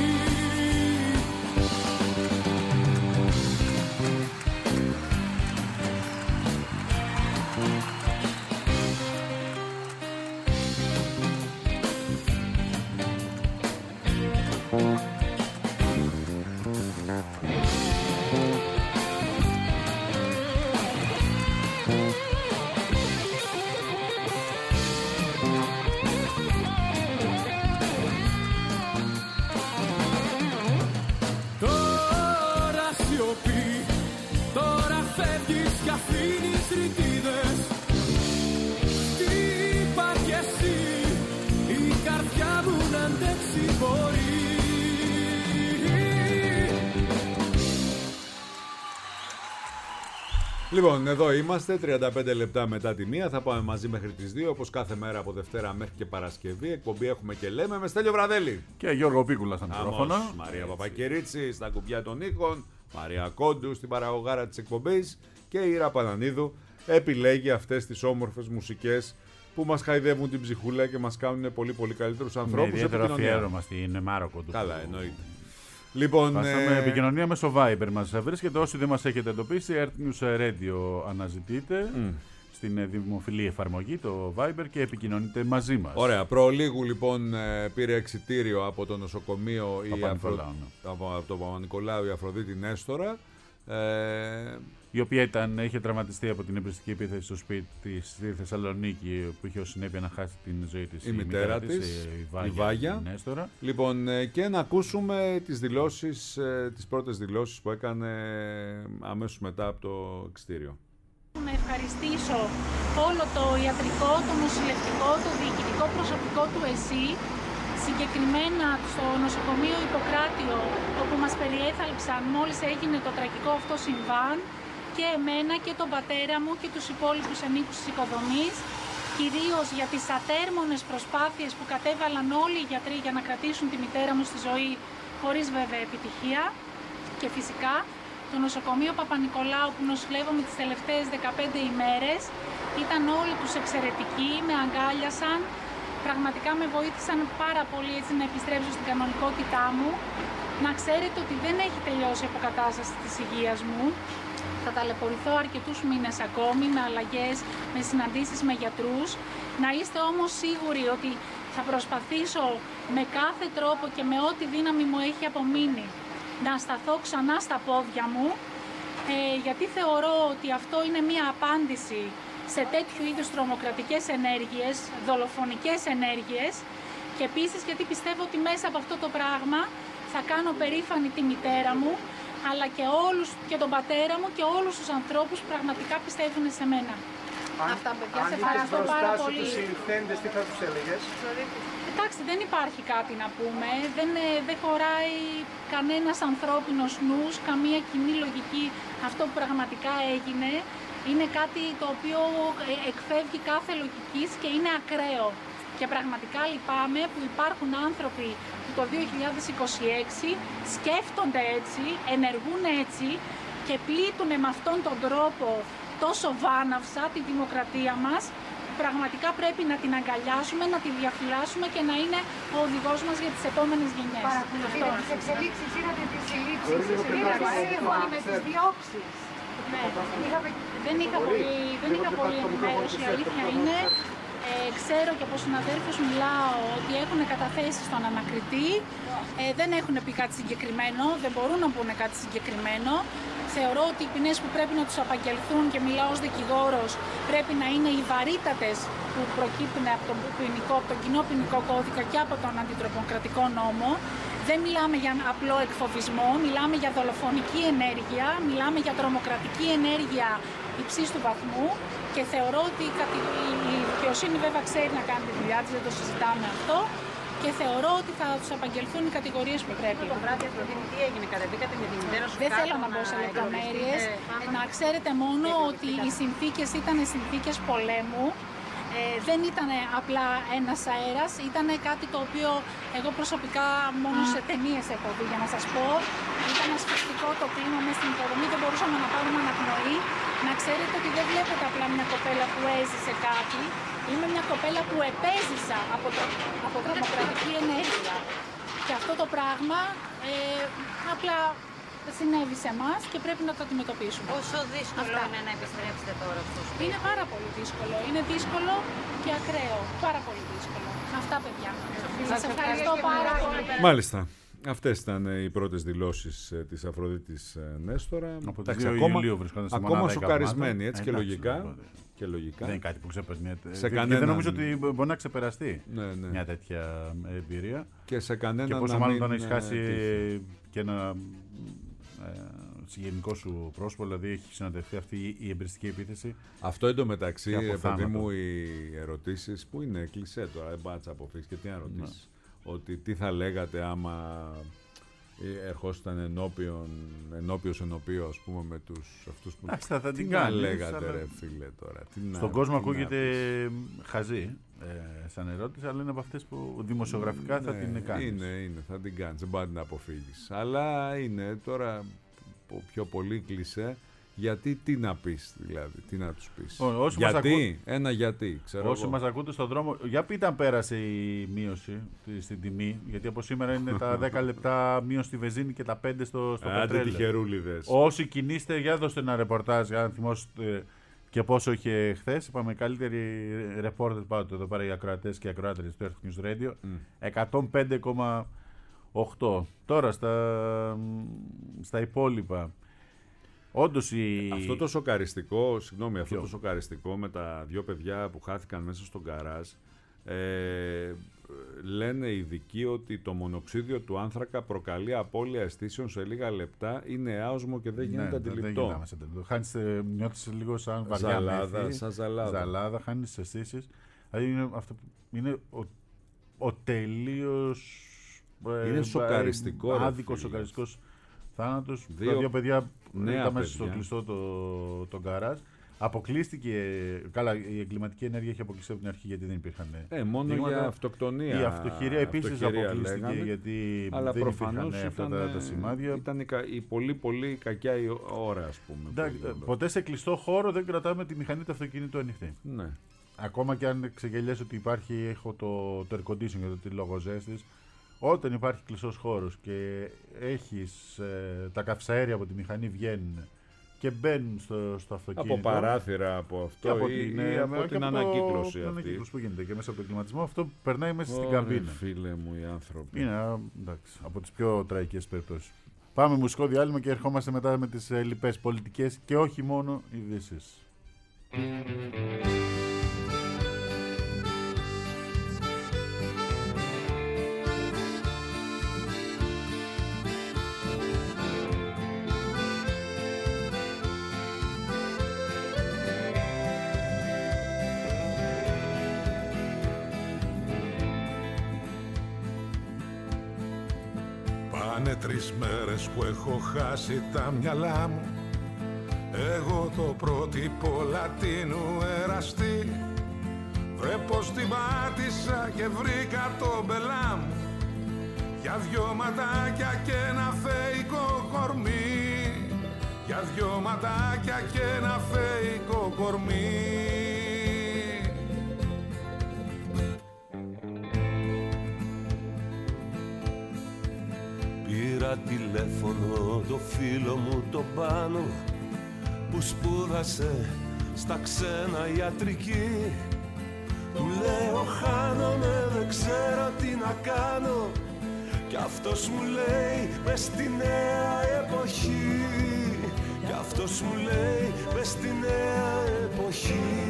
Λοιπόν, εδώ είμαστε, 35 λεπτά μετά τη 1. Θα πάμε μαζί μέχρι τις 2, όπως κάθε μέρα από Δευτέρα μέχρι και Παρασκευή. Εκπομπή έχουμε και λέμε με Στέλιο Βραδέλη. Και Γιώργο Πίκουλα στα μικρόφωνα. Μαρία Παπακυρίτσι στα κουμπιά των ήχων. Μαρία Κόντου στην παραγωγάρα της εκπομπής. Και η Ήρα Πανανίδου επιλέγει αυτές τις όμορφες μουσικές που μας χαϊδεύουν την ψυχούλα και μας κάνουν πολύ πολύ καλύτερους ανθρώπους. Με ιδιαίτερο αφιέρωμα στην Μάρο Κόντου. Καλά, εννοείται. Λοιπόν, επικοινωνία μέσω Viber μας βρίσκεται. Όσοι δεν μας έχετε εντοπίσει, Earth News Radio αναζητείτε στην δημοφιλή εφαρμογή, το Viber, και επικοινωνείτε μαζί μας. Ωραία. Προλίγου λοιπόν πήρε εξιτήριο από το νοσοκομείο από το Παπα-Νικολάου η Αφροδίτη Νέστορα. Η οποία είχε τραυματιστεί από την εμπριστική επίθεση στο σπίτι της στη Θεσσαλονίκη, που είχε ως συνέπεια να χάσει την ζωή της η μητέρα της, η Βάγια. Λοιπόν, και να ακούσουμε τις δηλώσεις, τις πρώτες δηλώσεις που έκανε αμέσως μετά από το εξιτήριο. Να ευχαριστήσω όλο το ιατρικό, το νοσηλευτικό, το διοικητικό προσωπικό του ΕΣΥ, συγκεκριμένα στο νοσοκομείο Ιπποκράτιο, όπου μας περιέθαλψαν μόλις έγινε το τραγικό αυτό συμβάν, και εμένα και τον πατέρα μου και τους υπόλοιπους ανήκους της οικοδομής, κυρίως για τις ατέρμονες προσπάθειες που κατέβαλαν όλοι οι γιατροί για να κρατήσουν τη μητέρα μου στη ζωή, χωρίς βέβαια επιτυχία. Και φυσικά το νοσοκομείο Παπα-Νικολάου, που νοσηλεύομαι τις τελευταίες 15 ημέρες, ήταν όλοι τους εξαιρετικοί, με αγκάλιασαν, πραγματικά με βοήθησαν πάρα πολύ έτσι να επιστρέψω στην κανονικότητά μου. Να ξέρετε ότι δεν έχει τελειώσει η αποκατάσταση της υγείας μου. Θα ταλαιπωρηθώ αρκετούς μήνες ακόμη, με αλλαγές, με συναντήσεις με γιατρούς. Να είστε όμως σίγουροι ότι θα προσπαθήσω με κάθε τρόπο και με ό,τι δύναμη μου έχει απομείνει να σταθώ ξανά στα πόδια μου, γιατί θεωρώ ότι αυτό είναι μία απάντηση σε τέτοιου είδους τρομοκρατικές ενέργειες, δολοφονικές ενέργειες, και επίσης γιατί πιστεύω ότι μέσα από αυτό το πράγμα θα κάνω περήφανη τη μητέρα μου, αλλά και τον πατέρα μου και όλους τους ανθρώπους που πραγματικά πιστεύουν σε μένα. Αυτά, παιδιά, σε ευχαριστώ πάρα πολύ. Αν τους συνθέντες, τι θα τους έλεγες? Εντάξει, δεν υπάρχει κάτι να πούμε, δεν χωράει κανένας ανθρώπινος νους, καμία κοινή λογική αυτό που πραγματικά έγινε. Είναι κάτι το οποίο εκφεύγει κάθε λογικής και είναι ακραίο. Και πραγματικά λυπάμαι που υπάρχουν άνθρωποι που το 2026 σκέφτονται έτσι, ενεργούν έτσι και πλήττουν με αυτόν τον τρόπο τόσο βάναυσα τη δημοκρατία μας. Πραγματικά πρέπει να την αγκαλιάσουμε, να τη διαφυλάσσουμε και να είναι ο οδηγός μας για τις επόμενες γενιές. Παρακολουθείτε τις εξελίξεις, είδατε τις συλλήψεις, είδατε σύμφωνα με τις διώξεις. Ναι, δεν είχα πολύ ενημέρωση, η αλήθεια είναι. Ξέρω και από συναδέλφους μιλάω ότι έχουν καταθέσει στον ανακριτή, δεν έχουν πει κάτι συγκεκριμένο, δεν μπορούν να πούνε κάτι συγκεκριμένο. Θεωρώ ότι οι ποινές που πρέπει να τους απαγγελθούν, και μιλάω ως δικηγόρος, πρέπει να είναι οι βαρύτατες που προκύπτουν από τον κοινό ποινικό κώδικα και από τον αντιτρομοκρατικό νόμο. Δεν μιλάμε για απλό εκφοβισμό, μιλάμε για δολοφονική ενέργεια, μιλάμε για τρομοκρατική ενέργεια υψής του βαθμού και θεωρώ ότι η δικαιοσύνη βέβαια ξέρει να κάνει τη δουλειά της, δεν το συζητάμε αυτό, και θεωρώ ότι θα τους απαγγελθούν οι κατηγορίες που πρέπει. Το βράδυ Αφροδίτη, τι έγινε, κατεβήκατε με τη μητέρα σου? Δεν θέλω να μπω σε λεπτομέρειες. Να ξέρετε μόνο ότι οι συνθήκες ήταν συνθήκες πολέμου. Δεν ήταν απλά ένας αέρας, ήταν κάτι το οποίο εγώ προσωπικά μόνο σε ταινίες έχω δει, για να σας πω. Ήταν ασφυκτικό το κλίμα μέσα στην υποδομή, δεν μπορούσαμε να πάρουμε αναπνοή. Να ξέρετε ότι δεν βλέπετε απλά μια κοπέλα που έζησε κάτι. Είμαι μια κοπέλα που επέζησα από τρομοκρατική ενέργεια. Και αυτό το πράγμα απλά συνέβη σε εμάς και πρέπει να το αντιμετωπίσουμε. Πόσο δύσκολο είναι να επιστρέψετε τώρα στο σπίτι? Είναι πάρα πολύ δύσκολο. Είναι δύσκολο και ακραίο. Πάρα πολύ δύσκολο. Αυτά, παιδιά. Σας ευχαριστώ πάρα πολύ. Μάλιστα. Αυτές ήταν οι πρώτες δηλώσεις της Αφροδίτης Νέστορα. Από τις 2 Ιουλίου βρισκόταν στη ακόμα μονάδα σοκαρισμένη, έτσι, και εντάξει, λογικά. Δεν είναι κάτι που ξεπερνιέται. Κανέναν... Δεν νομίζω ότι μπορεί να ξεπεραστεί ναι. μια τέτοια εμπειρία. Και σε κανέναν. Και πόσο μάλλον όταν έχει χάσει και ένα συγγενικό σου πρόσωπο, δηλαδή έχει συναντηθεί αυτή η εμπριστική επίθεση. Αυτό εντωμεταξύ, παιδί μου, οι ερωτήσεις που είναι κλισέ τώρα, δεν μπορεί να τις αποφύγεις και τι να ρωτήσεις. Ότι τι θα λέγατε άμα ερχόσταν ενώπιος, ας πούμε, με τους αυτούς που... θα τι την να κάνεις, λέγατε, αλλά... ρε φίλε, τώρα. Στον κόσμο ακούγεται χαζή σαν ερώτηση, αλλά είναι από αυτές που δημοσιογραφικά θα την κάνεις. Είναι, θα την κάνεις, δεν μπορεί να την αποφύγεις. Αλλά είναι τώρα πιο πολύ κλισέ. Γιατί, τι να πεις, δηλαδή, τι να τους πεις. Γιατί, ξέρω. Όσοι μας ακούτε στον δρόμο, για πείτε αν πέρασε η μείωση στην τιμή, γιατί από σήμερα είναι τα 10 λεπτά μείωση στη βενζίνη και τα 5 στο πετρέλαιο. Άντε τυχερούλιδες. Όσοι κινείστε, για δώστε ένα ρεπορτάζ, αν θυμόσαστε και πόσο είχε χθες. Είπαμε καλύτεροι ρεπόρτερ πάντοτε εδώ πέρα οι ακροατές και οι ακροάτερες του Earth News Radio. 105,8. Τώρα στα υπόλοιπα. Όντως αυτό το σοκαριστικό, αυτό το σοκαριστικό με τα 2 παιδιά που χάθηκαν μέσα στον γκαράζ, λένε οι ειδικοί ότι το μονοξίδιο του άνθρακα προκαλεί απώλεια αισθήσεων σε λίγα λεπτά, είναι άοσμο και δεν γίνεται αντιληπτό. Νιώθεις λίγο σαν βαριά μέθη, σαν ζαλάδα, χάνεις αισθήσεις. Δηλαδή είναι ο τελείως άδικος, σοκαριστικός θάνατος. 2 παιδιά ήταν μέσα στο κλειστό το γκαράζ. Αποκλείστηκε. Καλά, η εγκληματική ενέργεια είχε αποκλειστεί από την αρχή γιατί δεν υπήρχαν. Μόνο για αυτοκτονία. Η αυτοχειρία επίσης αποκλείστηκε γιατί δεν υπήρχαν αυτά τα σημάδια. Ήταν η πολύ πολύ κακιά η ώρα, ας πούμε. Ποτέ σε κλειστό χώρο δεν κρατάμε τη μηχανή του αυτοκίνητου ανοιχτή. Ναι. Ακόμα και αν ξεγελιέσαι ότι έχω το air conditioning γιατί λόγω ζέστης. Όταν υπάρχει κλειστός χώρος και έχεις τα καυσαέρια από τη μηχανή βγαίνουν και μπαίνουν στο αυτοκίνητο. Από παράθυρα, από αυτό από την ανακύκλωση αυτή. Που γίνεται και μέσα από τον κλιματισμό, αυτό περνάει μέσα στην καμπίνα. Φίλε μου, οι άνθρωποι. Είναι από τις πιο τραγικές περιπτώσεις. Πάμε μουσικό διάλειμμα και ερχόμαστε μετά με τις λοιπές πολιτικές και όχι μόνο ειδήσεις. Πάνε 3 μέρες που έχω χάσει τα μυαλά μου. Εγώ το πρότυπο Λατίνου εραστή. Βρε πως την πάτησα και βρήκα το μπελά μου. Για 2 ματάκια και ένα φεϊκό κορμί. Για 2 ματάκια και ένα φεϊκό κορμί. Πήρα τηλέφωνο το φίλο μου τον Πάνο που σπούδασε στα ξένα ιατρική. Του λέω χάνομαι, δεν ξέρω τι να κάνω. Κι αυτός μου λέει μες στη νέα εποχή. Κι αυτός μου λέει μες στη νέα εποχή.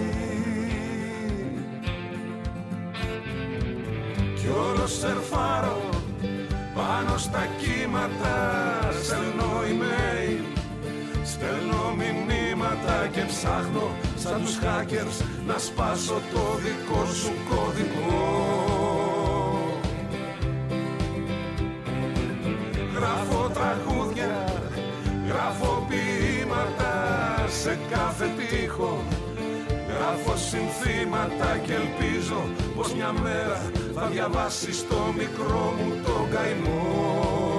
Κι όλο σερφάρω πάνω στα κύματα. Στέλνω email, στέλνω μηνύματα και ψάχνω σαν τους hackers να σπάσω το δικό σου κωδικό. Γράφω τραγούδια, γράφω ποίηματα σε κάθε τοίχο. Γράφω συνθήματα και ελπίζω πως μια μέρα θα διαβάσεις το μικρό μου το καημό.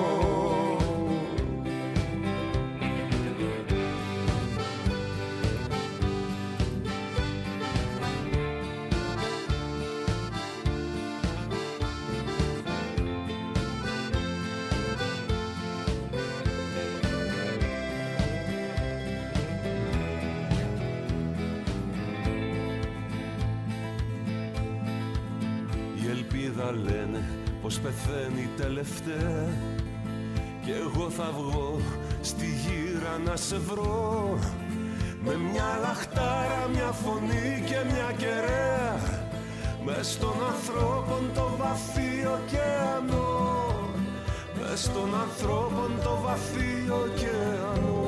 Λένε πως πεθαίνει τελευταία κι εγώ θα βγω στη γύρα να σε βρω με μια λαχτάρα, μια φωνή και μια κεραία μες στον ανθρώπων το βαθύ ωκεανό, μες στον ανθρώπων το βαθύ ωκεανό.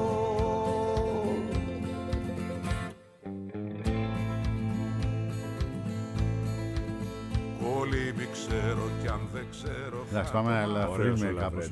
Εντάξει, πάμε να ελαφρύνουμε κάπως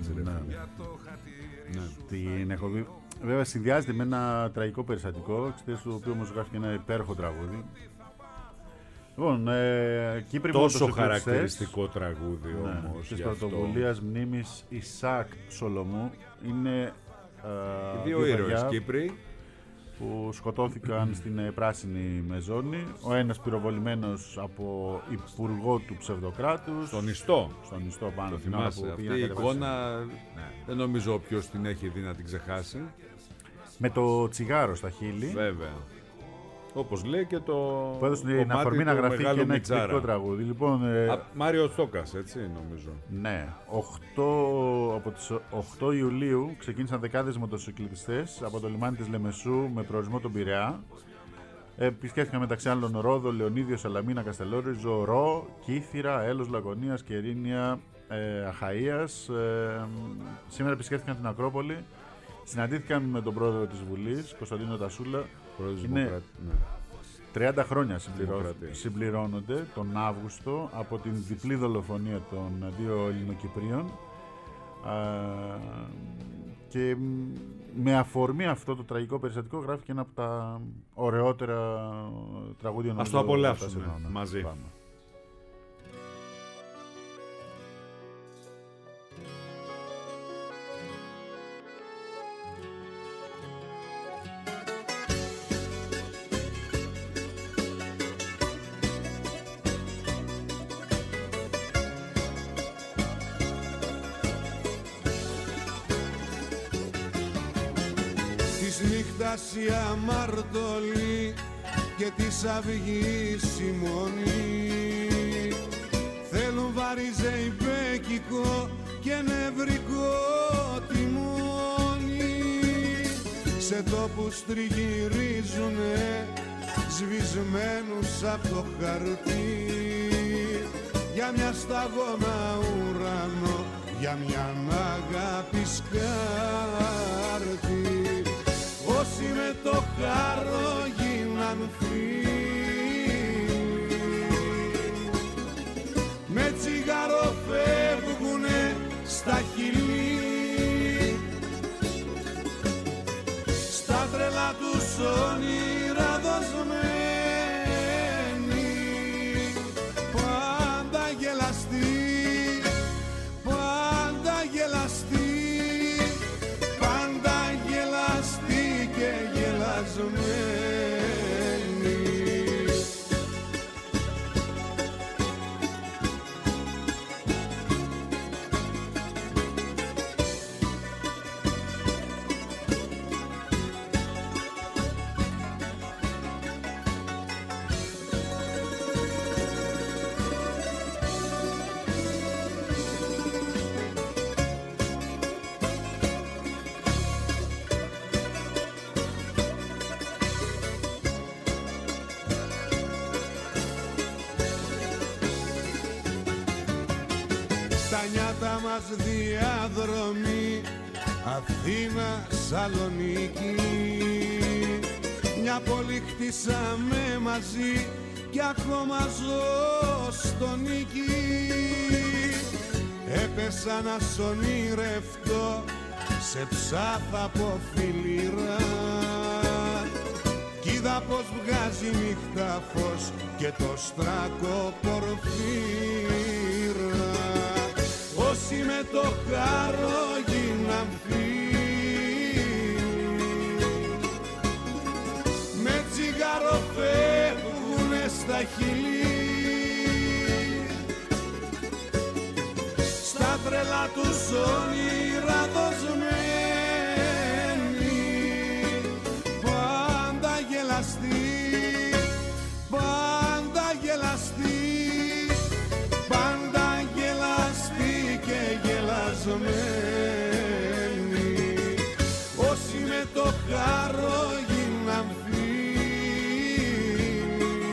την εκπομπή. Βέβαια συνδυάζεται με ένα τραγικό περιστατικό, εξαιτίας του οποίου όμως γράφει ένα υπέροχο τραγούδι. Λοιπόν, Κύπροι τόσο χαρακτηριστικό τραγούδι όμως. Της πρωτοβουλίας μνήμης Ισάκ Σολομού. Είναι οι δύο ήρωες Κύπροι που σκοτώθηκαν στην Πράσινη Μεζόνη. Ο ένας πυροβολημένος από υπουργό του ψευδοκράτους. Στον ιστό. Στον ιστό πάνω. Το θυμάσαι. Αυτή η εικόνα δεν νομίζω ποιος την έχει δει να την ξεχάσει. Με το τσιγάρο στα χείλη. Βέβαια. Όπως λέει και το που έδωσε την αφορμή να γραφτεί και ένα εκπληκτικό τραγούδι. Λοιπόν, Μάριο Τσόκας, έτσι νομίζω. Ναι. Από τις 8 Ιουλίου ξεκίνησαν δεκάδες μοτοσυκλετιστές από το λιμάνι της Λεμεσού με προορισμό τον Πειραιά. Επισκέφθηκαν μεταξύ άλλων Ρόδο, Λεωνίδιο, Σαλαμίνα, Καστελόριζο, Ρο, Κύθυρα, Έλος, Λακωνίας, Κερίνια, Αχαΐας. Σήμερα επισκέφθηκαν την Ακρόπολη. Συναντήθηκαν με τον πρόεδρο της Βουλής, Κωνσταντίνο Τασούλα. Είναι 30 χρόνια συμπληρώνονται τον Αύγουστο από την διπλή δολοφονία των δύο Ελληνοκυπρίων και με αφορμή αυτό το τραγικό περιστατικό γράφει και ένα από τα ωραιότερα τραγούδια. Ας το απολαύσουμε μαζί. Πάμε. Η αμαρτωλή και της αυγής η μονή θέλουν βαριζεϊμπέκικο και νευρικό τιμόνι σε τόπους τριγυρίζουνε σβησμένους απ' το χαρτί για μια σταγόνα ουρανό, για μια αγάπη σκάρτη. Όσοι με το χάρο γίναν φίλοι με τσιγάρο φεύγουνε στα χειλή στα τρελά τους όνειρα δοσμένοι πάντα γελαστοί, πάντα γελαστοί, και γελασμένοι. πρώτα μας διαδρομή Αθήνα-Σαλονίκη. Μια πόλη χτίσαμε μαζί κι ακόμα ζω στο νίκη. Έπεσα να σ' ονειρευτώ σε ψάθα από φιλήρα κι είδα πως βγάζει νύχτα φως και το στράκο πορφύρα. Όσοι με το χάρο γίναν φίλοι με τσιγάρο φεύγουνε στα χείλη. Στα τρελά τους όνειρα δοσμένοι, πάντα γελαστοί, πάντα γελαστοί, πάντα γελαστοί και γελασμένοι. Όσοι με το χάρο γίναν φίλοι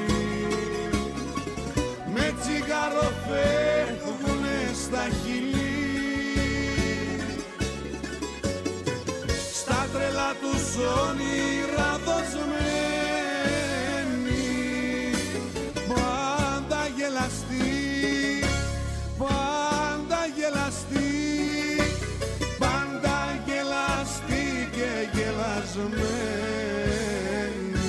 με τσιγάρο φεύγουνε στα χείλη. Στα τρελά τους όνειρα δοσμένοι, πάντα γελαστοί, πάντα γελαστοί, πάντα γελαστοί και γελασμένοι.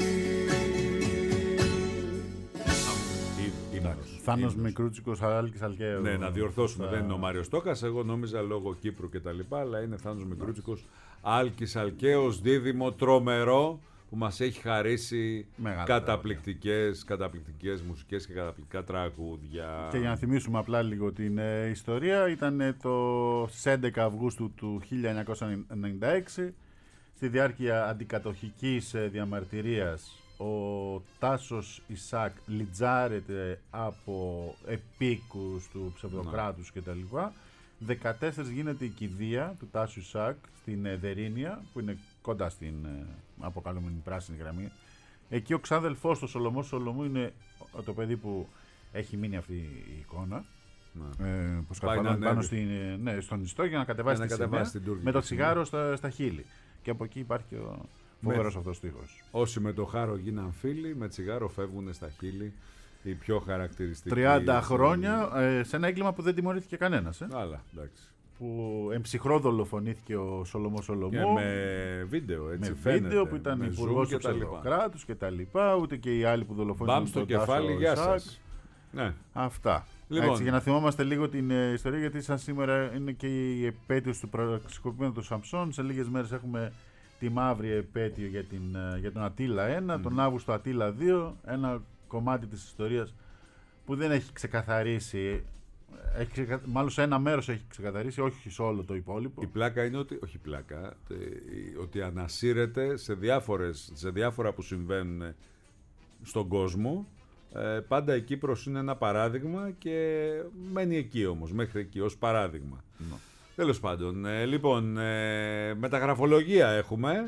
Θάνος Μικρούτσικος, Άλκης Αλκαίος. Ναι, να διορθώσουμε. Δεν είναι ο Μάριος Τόκας. Εγώ νόμιζα λόγω Κύπρου και τα λοιπά, αλλά είναι Θάνος Μικρούτσικος, Άλκης Αλκαίος, δίδυμο τρομερό που μας έχει χαρίσει καταπληκτικές μουσικές και καταπληκτικά τραγούδια. Και για να θυμίσουμε απλά λίγο την ιστορία, ήταν το 11 Αυγούστου του 1996, στη διάρκεια αντικατοχικής διαμαρτυρίας, ο Τάσος Ισακ λιτζάρεται από επίκους του ψευδοκράτους κτλ. 14 γίνεται η κηδεία του Τάσου Ισακ στην Δερίνια, που είναι κοντά στην αποκαλούμενη πράσινη γραμμή. Εκεί ο ξάδελφός του Σολομός Σολομού είναι το παιδί που έχει μείνει αυτή η εικόνα. Που σκαρφαλώνει πάνω στον ιστό για να κατεβάσει τη σημαία με το τσιγάρο στα χείλη. Και από εκεί υπάρχει και ο φοβερός αυτός στίχος. Όσοι με το χάρο γίναν φίλοι, με τσιγάρο φεύγουν στα χείλη. Η πιο χαρακτηριστική. 30 χρόνια σε ένα έγκλημα που δεν τιμωρήθηκε κανένας. Αλλά, εντάξει. Που εμψυχρό δολοφονήθηκε ο Σολομός Σολομού. Και με βίντεο, έτσι με φαίνεται. Βίντεο που ήταν υπουργός του ψευδοκράτους και τα λοιπά. Ούτε και οι άλλοι που δολοφονήθηκαν. Μπαμ στο κεφάλι, γεια σας. Ναι. Αυτά. Λοιπόν. Έτσι, για να θυμόμαστε λίγο την ιστορία, γιατί σαν σήμερα είναι και η επέτειος του πραξικοπημένου του Σαμψόν. Σε λίγες μέρες έχουμε τη μαύρη επέτειο για τον Ατήλα 1, τον Αύγουστο Ατήλα 2, ένα κομμάτι της ιστορίας που δεν έχει ξεκαθαρίσει, μάλλον σε ένα μέρος έχει ξεκαθαρίσει, όχι σε όλο το υπόλοιπο. Η πλάκα είναι ότι, όχι πλάκα, ότι ανασύρεται σε διάφορα που συμβαίνουν στον κόσμο. Πάντα η Κύπρος είναι ένα παράδειγμα και μένει εκεί όμως, μέχρι εκεί ως παράδειγμα. Τέλος πάντων, λοιπόν, μεταγραφολογία έχουμε.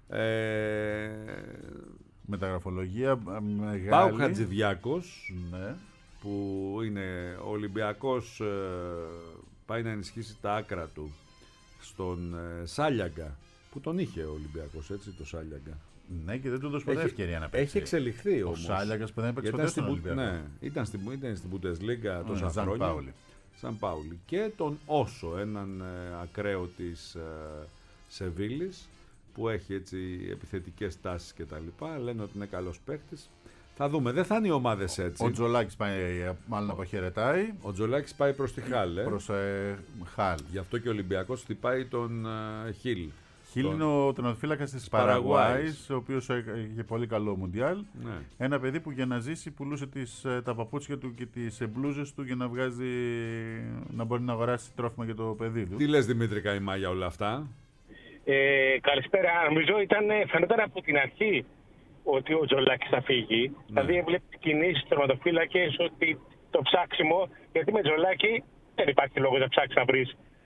Μεταγραφολογία μεγάλη. Πάου Χατζηδιάκος, ναι, που είναι ο Ολυμπιακός, πάει να ενισχύσει τα άκρα του στον Σάλιαγκα, που τον είχε ο Ολυμπιακός, έτσι, το Σάλιαγκα. Ναι, και δεν του δώσει ποτέ ευκαιρία να παίξει. Έχει εξελιχθεί όμως. Ο Σάλιαγκας που δεν έπαιξε ποτέ στον Ολυμπιακό. Ναι, ήταν στην Bundesliga τόσα χρόνια. Σαν Πάουλη. Και τον Όσο, έναν ακραίο της Σεβίλης, που έχει έτσι επιθετικές τάσεις και τα λοιπά. Λένε ότι είναι καλός παίκτης. Θα δούμε, δεν θα είναι οι ομάδες έτσι. Ο Τζολάκης πάει, μάλλον αποχαιρετάει. Ο Τζολάκης πάει προς τη Χάλ. Προς Χάλ. Γι' αυτό και ο Ολυμπιακός χτυπάει τον Χιλ. Χιλ είναι ο τερματοφύλακας της Παραγουάης, ο οποίος είχε πολύ καλό Μουντιάλ. Ναι. Ένα παιδί που για να ζήσει πουλούσε τα παπούτσια του και τις μπλούζες του για να μπορεί να αγοράσει τρόφιμα για το παιδί του. Τι λες, Δημήτρη Καϊμά, για όλα αυτά? Καλησπέρα. Νομίζω φαινόταν από την αρχή ότι ο Τζολάκης θα φύγει. Ναι. Δηλαδή έβλεπε τις κινήσεις του τερματοφύλακες ότι το ψάξιμο, γιατί με Τζολάκη δεν υπάρχει λόγος να ψάξει να βρεις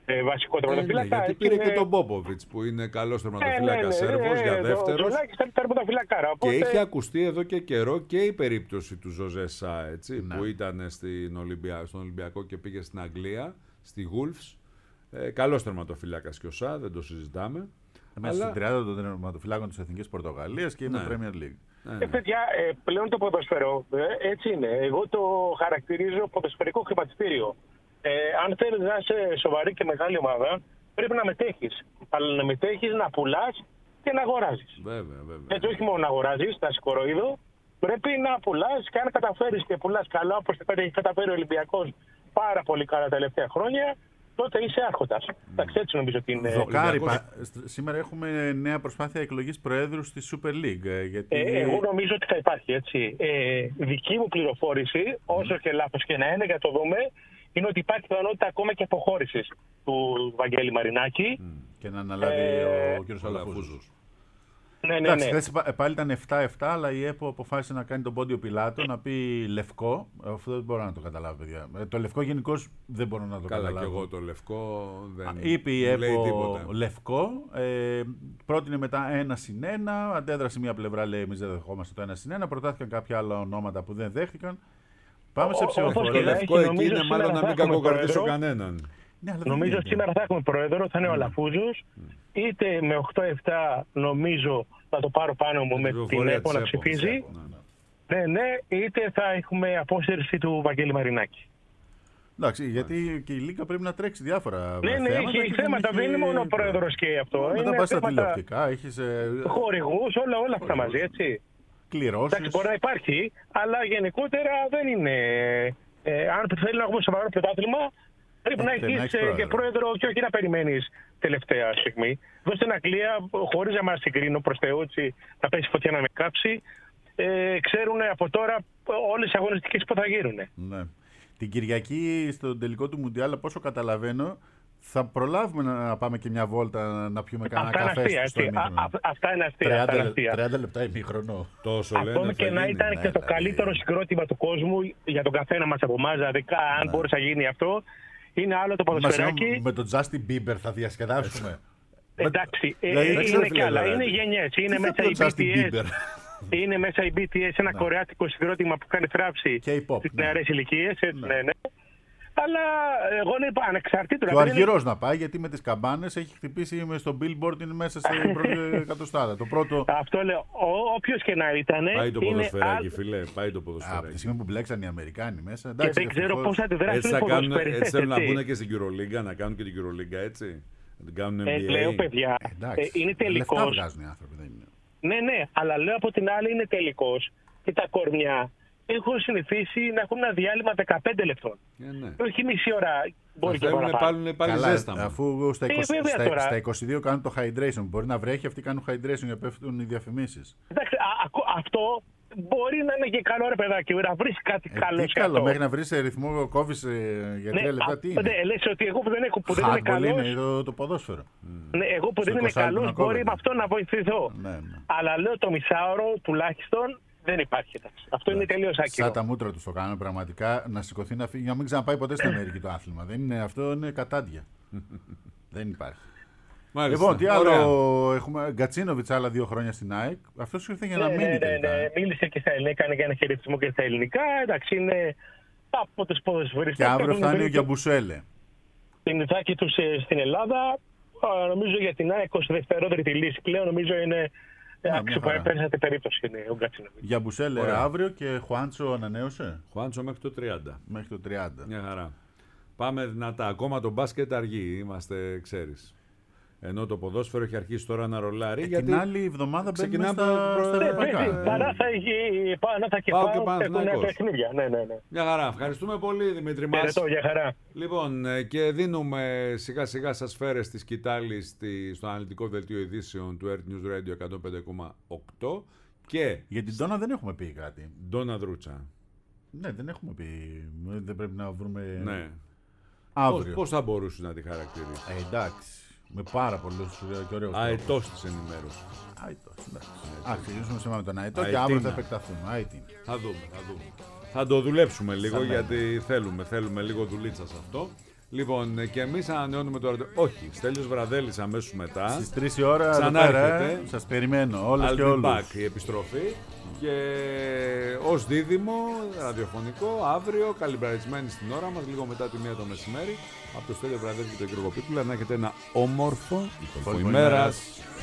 βασικό τερματοφύλακα. Γιατί πήρε και τον Μπόποβιτς που είναι καλός τερματοφύλακας Σέρβος για δεύτερος. Ο Τζολάκης ήταν τερματοφυλακάρα. Οπότε... Και έχει ακουστεί εδώ και καιρό και η περίπτωση του Ζωζέ Σά, έτσι, που ήταν στον Ολυμπιακό και πήγε στην Αγγλία, στη Wolves. Καλός τερματοφυλάκας και ο Σά, δεν το συζητάμε. Μέσα στην 30 των τερματοφυλάκων της Εθνικής Πορτογαλίας και είναι Premier League. Παιδιά, πλέον το ποδοσφαιρό έτσι είναι. Εγώ το χαρακτηρίζω ποδοσφαιρικό χρηματιστήριο. Αν θέλεις να είσαι σοβαρή και μεγάλη ομάδα, πρέπει να μετέχεις. Αλλά να μετέχεις, να πουλάς και να αγοράζεις. Βέβαια. Έτσι, όχι μόνο να αγοράζεις, τα συγχωροείδω, πρέπει να πουλάς και αν καταφέρεις και πουλάς καλά, όπως έχει καταφέρει ο Ολυμπιακός πάρα πολύ καλά τα τελευταία χρόνια, τότε είσαι άρχοντας. Εντάξει, έτσι νομίζω ότι είναι. Δοκάρη, σήμερα έχουμε νέα προσπάθεια εκλογής προέδρου στη Super League. Γιατί... εγώ νομίζω ότι θα υπάρχει, έτσι. Δική μου πληροφόρηση, όσο και λάθος και να είναι, για το δούμε, είναι ότι υπάρχει πιθανότητα ακόμα και αποχώρησης του Βαγγέλη Μαρινάκη. Και να αναλάβει ο κ. Αλαφούζος. Ναι. Χθες πάλι ήταν 7-7, αλλά η ΕΠΟ αποφάσισε να κάνει τον Πόντιο Πιλάτο, να πει λευκό. Αυτό δεν μπορώ να το καταλάβω, παιδιά. Το λευκό γενικώς δεν μπορώ να το καταλάβω. Καλά, και εγώ το λευκό δεν είπε η ΕΠΟ λευκό. Πρότεινε μετά 1-1. Αντέδρασε μία πλευρά, λέει: εμείς δεν δεχόμαστε το 1-1. Προτάθηκαν κάποια άλλα ονόματα που δεν δέχτηκαν. Πάμε σε ψηφοφορία. Το λευκό εκεί είναι μάλλον να μην κακοκρατήσω κανέναν. Νομίζω ότι σήμερα θα έχουμε πρόεδρο, θα είναι ο Αλαφούζος. Είτε με 8-7 νομίζω θα το πάρω πάνω μου με την ΕΠΟ να ψηφίζει. Ναι, είτε θα έχουμε απόσυρση του Βαγγέλη Μαρινάκη. Εντάξει, γιατί και η Λίγκα πρέπει να τρέξει διάφορα θέματα. Ναι, έχει θέματα, δεν είναι μόνο ο πρόεδρος και αυτό. Μετά πας στα τηλεοπτικά, έχεις... χορηγούς, όλα αυτά μαζί, έτσι. Κληρώσεις. Εντάξει, μπορεί να υπάρχει, αλλά γενικότερα δεν είναι... αν θέλει να έχουμε σοβαρό πρωτάθλημα, πρέπει να έχεις και πρόεδρο και όχι να περιμένεις τελευταία στιγμή. Εδώ στην Αγγλία, χωρίς να μας συγκρίνω προς Θεού, να πέσει φωτιά να με κάψει, ξέρουν από τώρα όλες τις αγωνιστικές που θα γίνουν. Ναι. Την Κυριακή στον τελικό του Μουντιάλ, πόσο καταλαβαίνω, θα προλάβουμε να πάμε και μια βόλτα να πιούμε κανένα καφέ στο ημίχρονο. Αυτά είναι αστεία. 30 λεπτά ημίχρονο. Ακόμη και να ήταν και το καλύτερο συγκρότημα του κόσμου για τον καθένα μας από εμάς, δηλαδή αν μπορούσε να γίνει αυτό, είναι άλλο το ποδοσφαιράκι. Με τον Justin Bieber θα διασκεδάσουμε. Εντάξει, είναι κι άλλα. Είναι γενιές. Είναι μέσα η BTS. Είναι μέσα η BTS, ένα κορεάτικο συγκρότημα που κάνει θράψη στις νεαρές ηλικίες. Ναι. Αλλά εγώ είπα ανεξαρτήτως. Και ο Αργυρός να πάει, γιατί με τις καμπάνες έχει χτυπήσει στο Billboard, είναι μέσα στην πρώτη εκατοστάδα. Το πρώτο... Αυτό λέω, όποιος και να ήταν. Πάει το ποδοσφαιράκι, φίλε. Πάει το ποδοσφαιράκι. Από τη στιγμή που μπλέξαν οι Αμερικάνοι μέσα. Και δεν ξέρω πώς θα αντιδράσουν οι ποδοσφαιριστές. Έτσι θέλουν να μπουν και στην Euroliga, να κάνουν και την Euroliga, έτσι. Να την κάνουν NBA. Λέω, παιδιά, είναι τελικός. Λεφτά βγάζουν οι άνθρωποι, δεν είναι. Ναι, αλλά λέω από την άλλη είναι τελικός και τα κορμιά έχουν συνηθίσει να έχουν ένα διάλειμμα 15 λεπτών. Όχι μισή ώρα, μπορεί και να πάλι ζέσταμα. Αφού στα 22 κάνουν το hydration, μπορεί να βρέχει, αυτοί κάνουν hydration για πέφτουν οι διαφημίσεις. Εντάξει, αυτό μπορεί να είναι και καλό, ρε παιδάκι, να βρεις κάτι καλό. Τι καλό, μέχρι να βρεις ρυθμό κόβεις για 3 λεπτά, τι είναι. Λες ότι εγώ που δεν είμαι καλός. Είναι το ποδόσφαιρο. Ναι, εγώ που δεν είμαι καλός μπορεί με αυτό να βοηθηθώ. Αλλά λέω το μισάωρο τουλάχιστον δεν υπάρχει. Αυτό είναι τελείως άκυρο. Σαν τα μούτρα του το κάνουν πραγματικά, να σηκωθεί να φύγει, να μην ξαναπάει ποτέ στην Αμερική το άθλημα. Αυτό είναι κατάντια. Δεν υπάρχει. Μάλιστα. Λοιπόν, τι άλλο έχουμε. Γκατσίνοβιτς άλλα 2 χρόνια στην ΑΕΚ. Αυτό ήρθε για να μείνει τελικά. Μίλησε και στα ελληνικά, έκανε και ένα χαιρετισμό και στα ελληνικά. Εντάξει, είναι από τους ποδοσφαιριστές. Και αύριο φτάνει ο Γιαμπουσέλε. Την ιδάκη του στην Ελλάδα, νομίζω για την ΑΕΚ ως δευτερότερη λύση πλέον, νομίζω είναι. Άξιο που έπαιρνε περίπτωση είναι ο Γκατσίνοβιτς. Γιαμπουσέλε αύριο και Χουάντσο ανανέωσε. Χουάντσο μέχρι το 30. Μέχρι το 30. Μια χαρά. Πάμε δυνατά. Ακόμα το μπάσκετ αργεί, είμαστε, ξέρεις. Ενώ το ποδόσφαιρο έχει αρχίσει τώρα να ρολάρει. Γιατί την άλλη εβδομάδα μπαίνουμε στα ευρωπαϊκά. Πανάθα και Πάο έχουν παιχνίδια. Ναι. Μια χαρά. Ευχαριστούμε πολύ, Δημήτρη μας. Για χαρά. Λοιπόν, και δίνουμε σιγά σιγά σας φέρε στη σκητάλη στο αναλυτικό δελτίο ειδήσεων του Earth News Radio 105,8 και... Για την Ντόνα δεν έχουμε πει κάτι. Ντόνα Δρούτσα. Ναι, δεν έχουμε πει. Δεν πρέπει να βρούμε... Ναι. Αύριο. Πώς θα μπορούσε να τη χαρακτηρίσει. Εντάξει. Με πάρα πολλούς και ωραίους. Αετός της ενημέρωσης. Αετός, εντάξει. Ξεκινήσουμε σήμερα με τον Αετό και αύριο θα επεκταθούμε. Θα δούμε. Θα το δουλέψουμε λίγο γιατί θέλουμε λίγο δουλίτσα σε αυτό. Λοιπόν, και εμείς ανανεώνουμε το ραντεβού. Όχι, Στέλιος Βραδέλης αμέσως μετά. Στις 3 η ώρα ξανάρχεται. Σας περιμένω όλες και όλους. Back, η επιστροφή. Και ως δίδυμο ραδιοφωνικό αύριο, καλυμπραρισμένοι στην ώρα μας, λίγο μετά τη 1 το μεσημέρι, από το Στέλιο Βραδέλη και τον Γιώργο Πίπουλα, να έχετε ένα όμορφο υπόλοιπο ημέρας.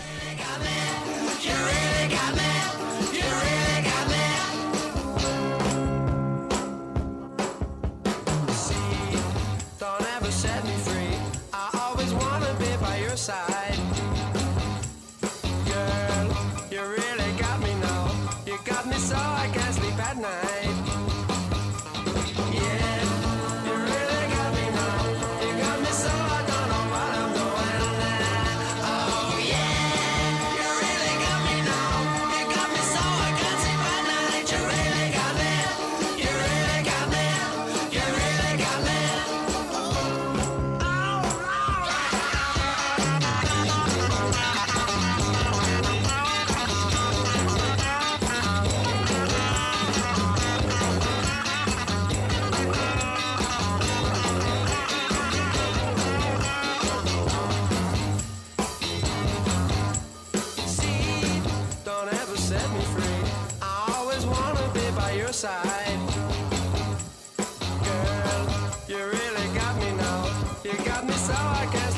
Side. Girl, you really got me now. You got me so I can't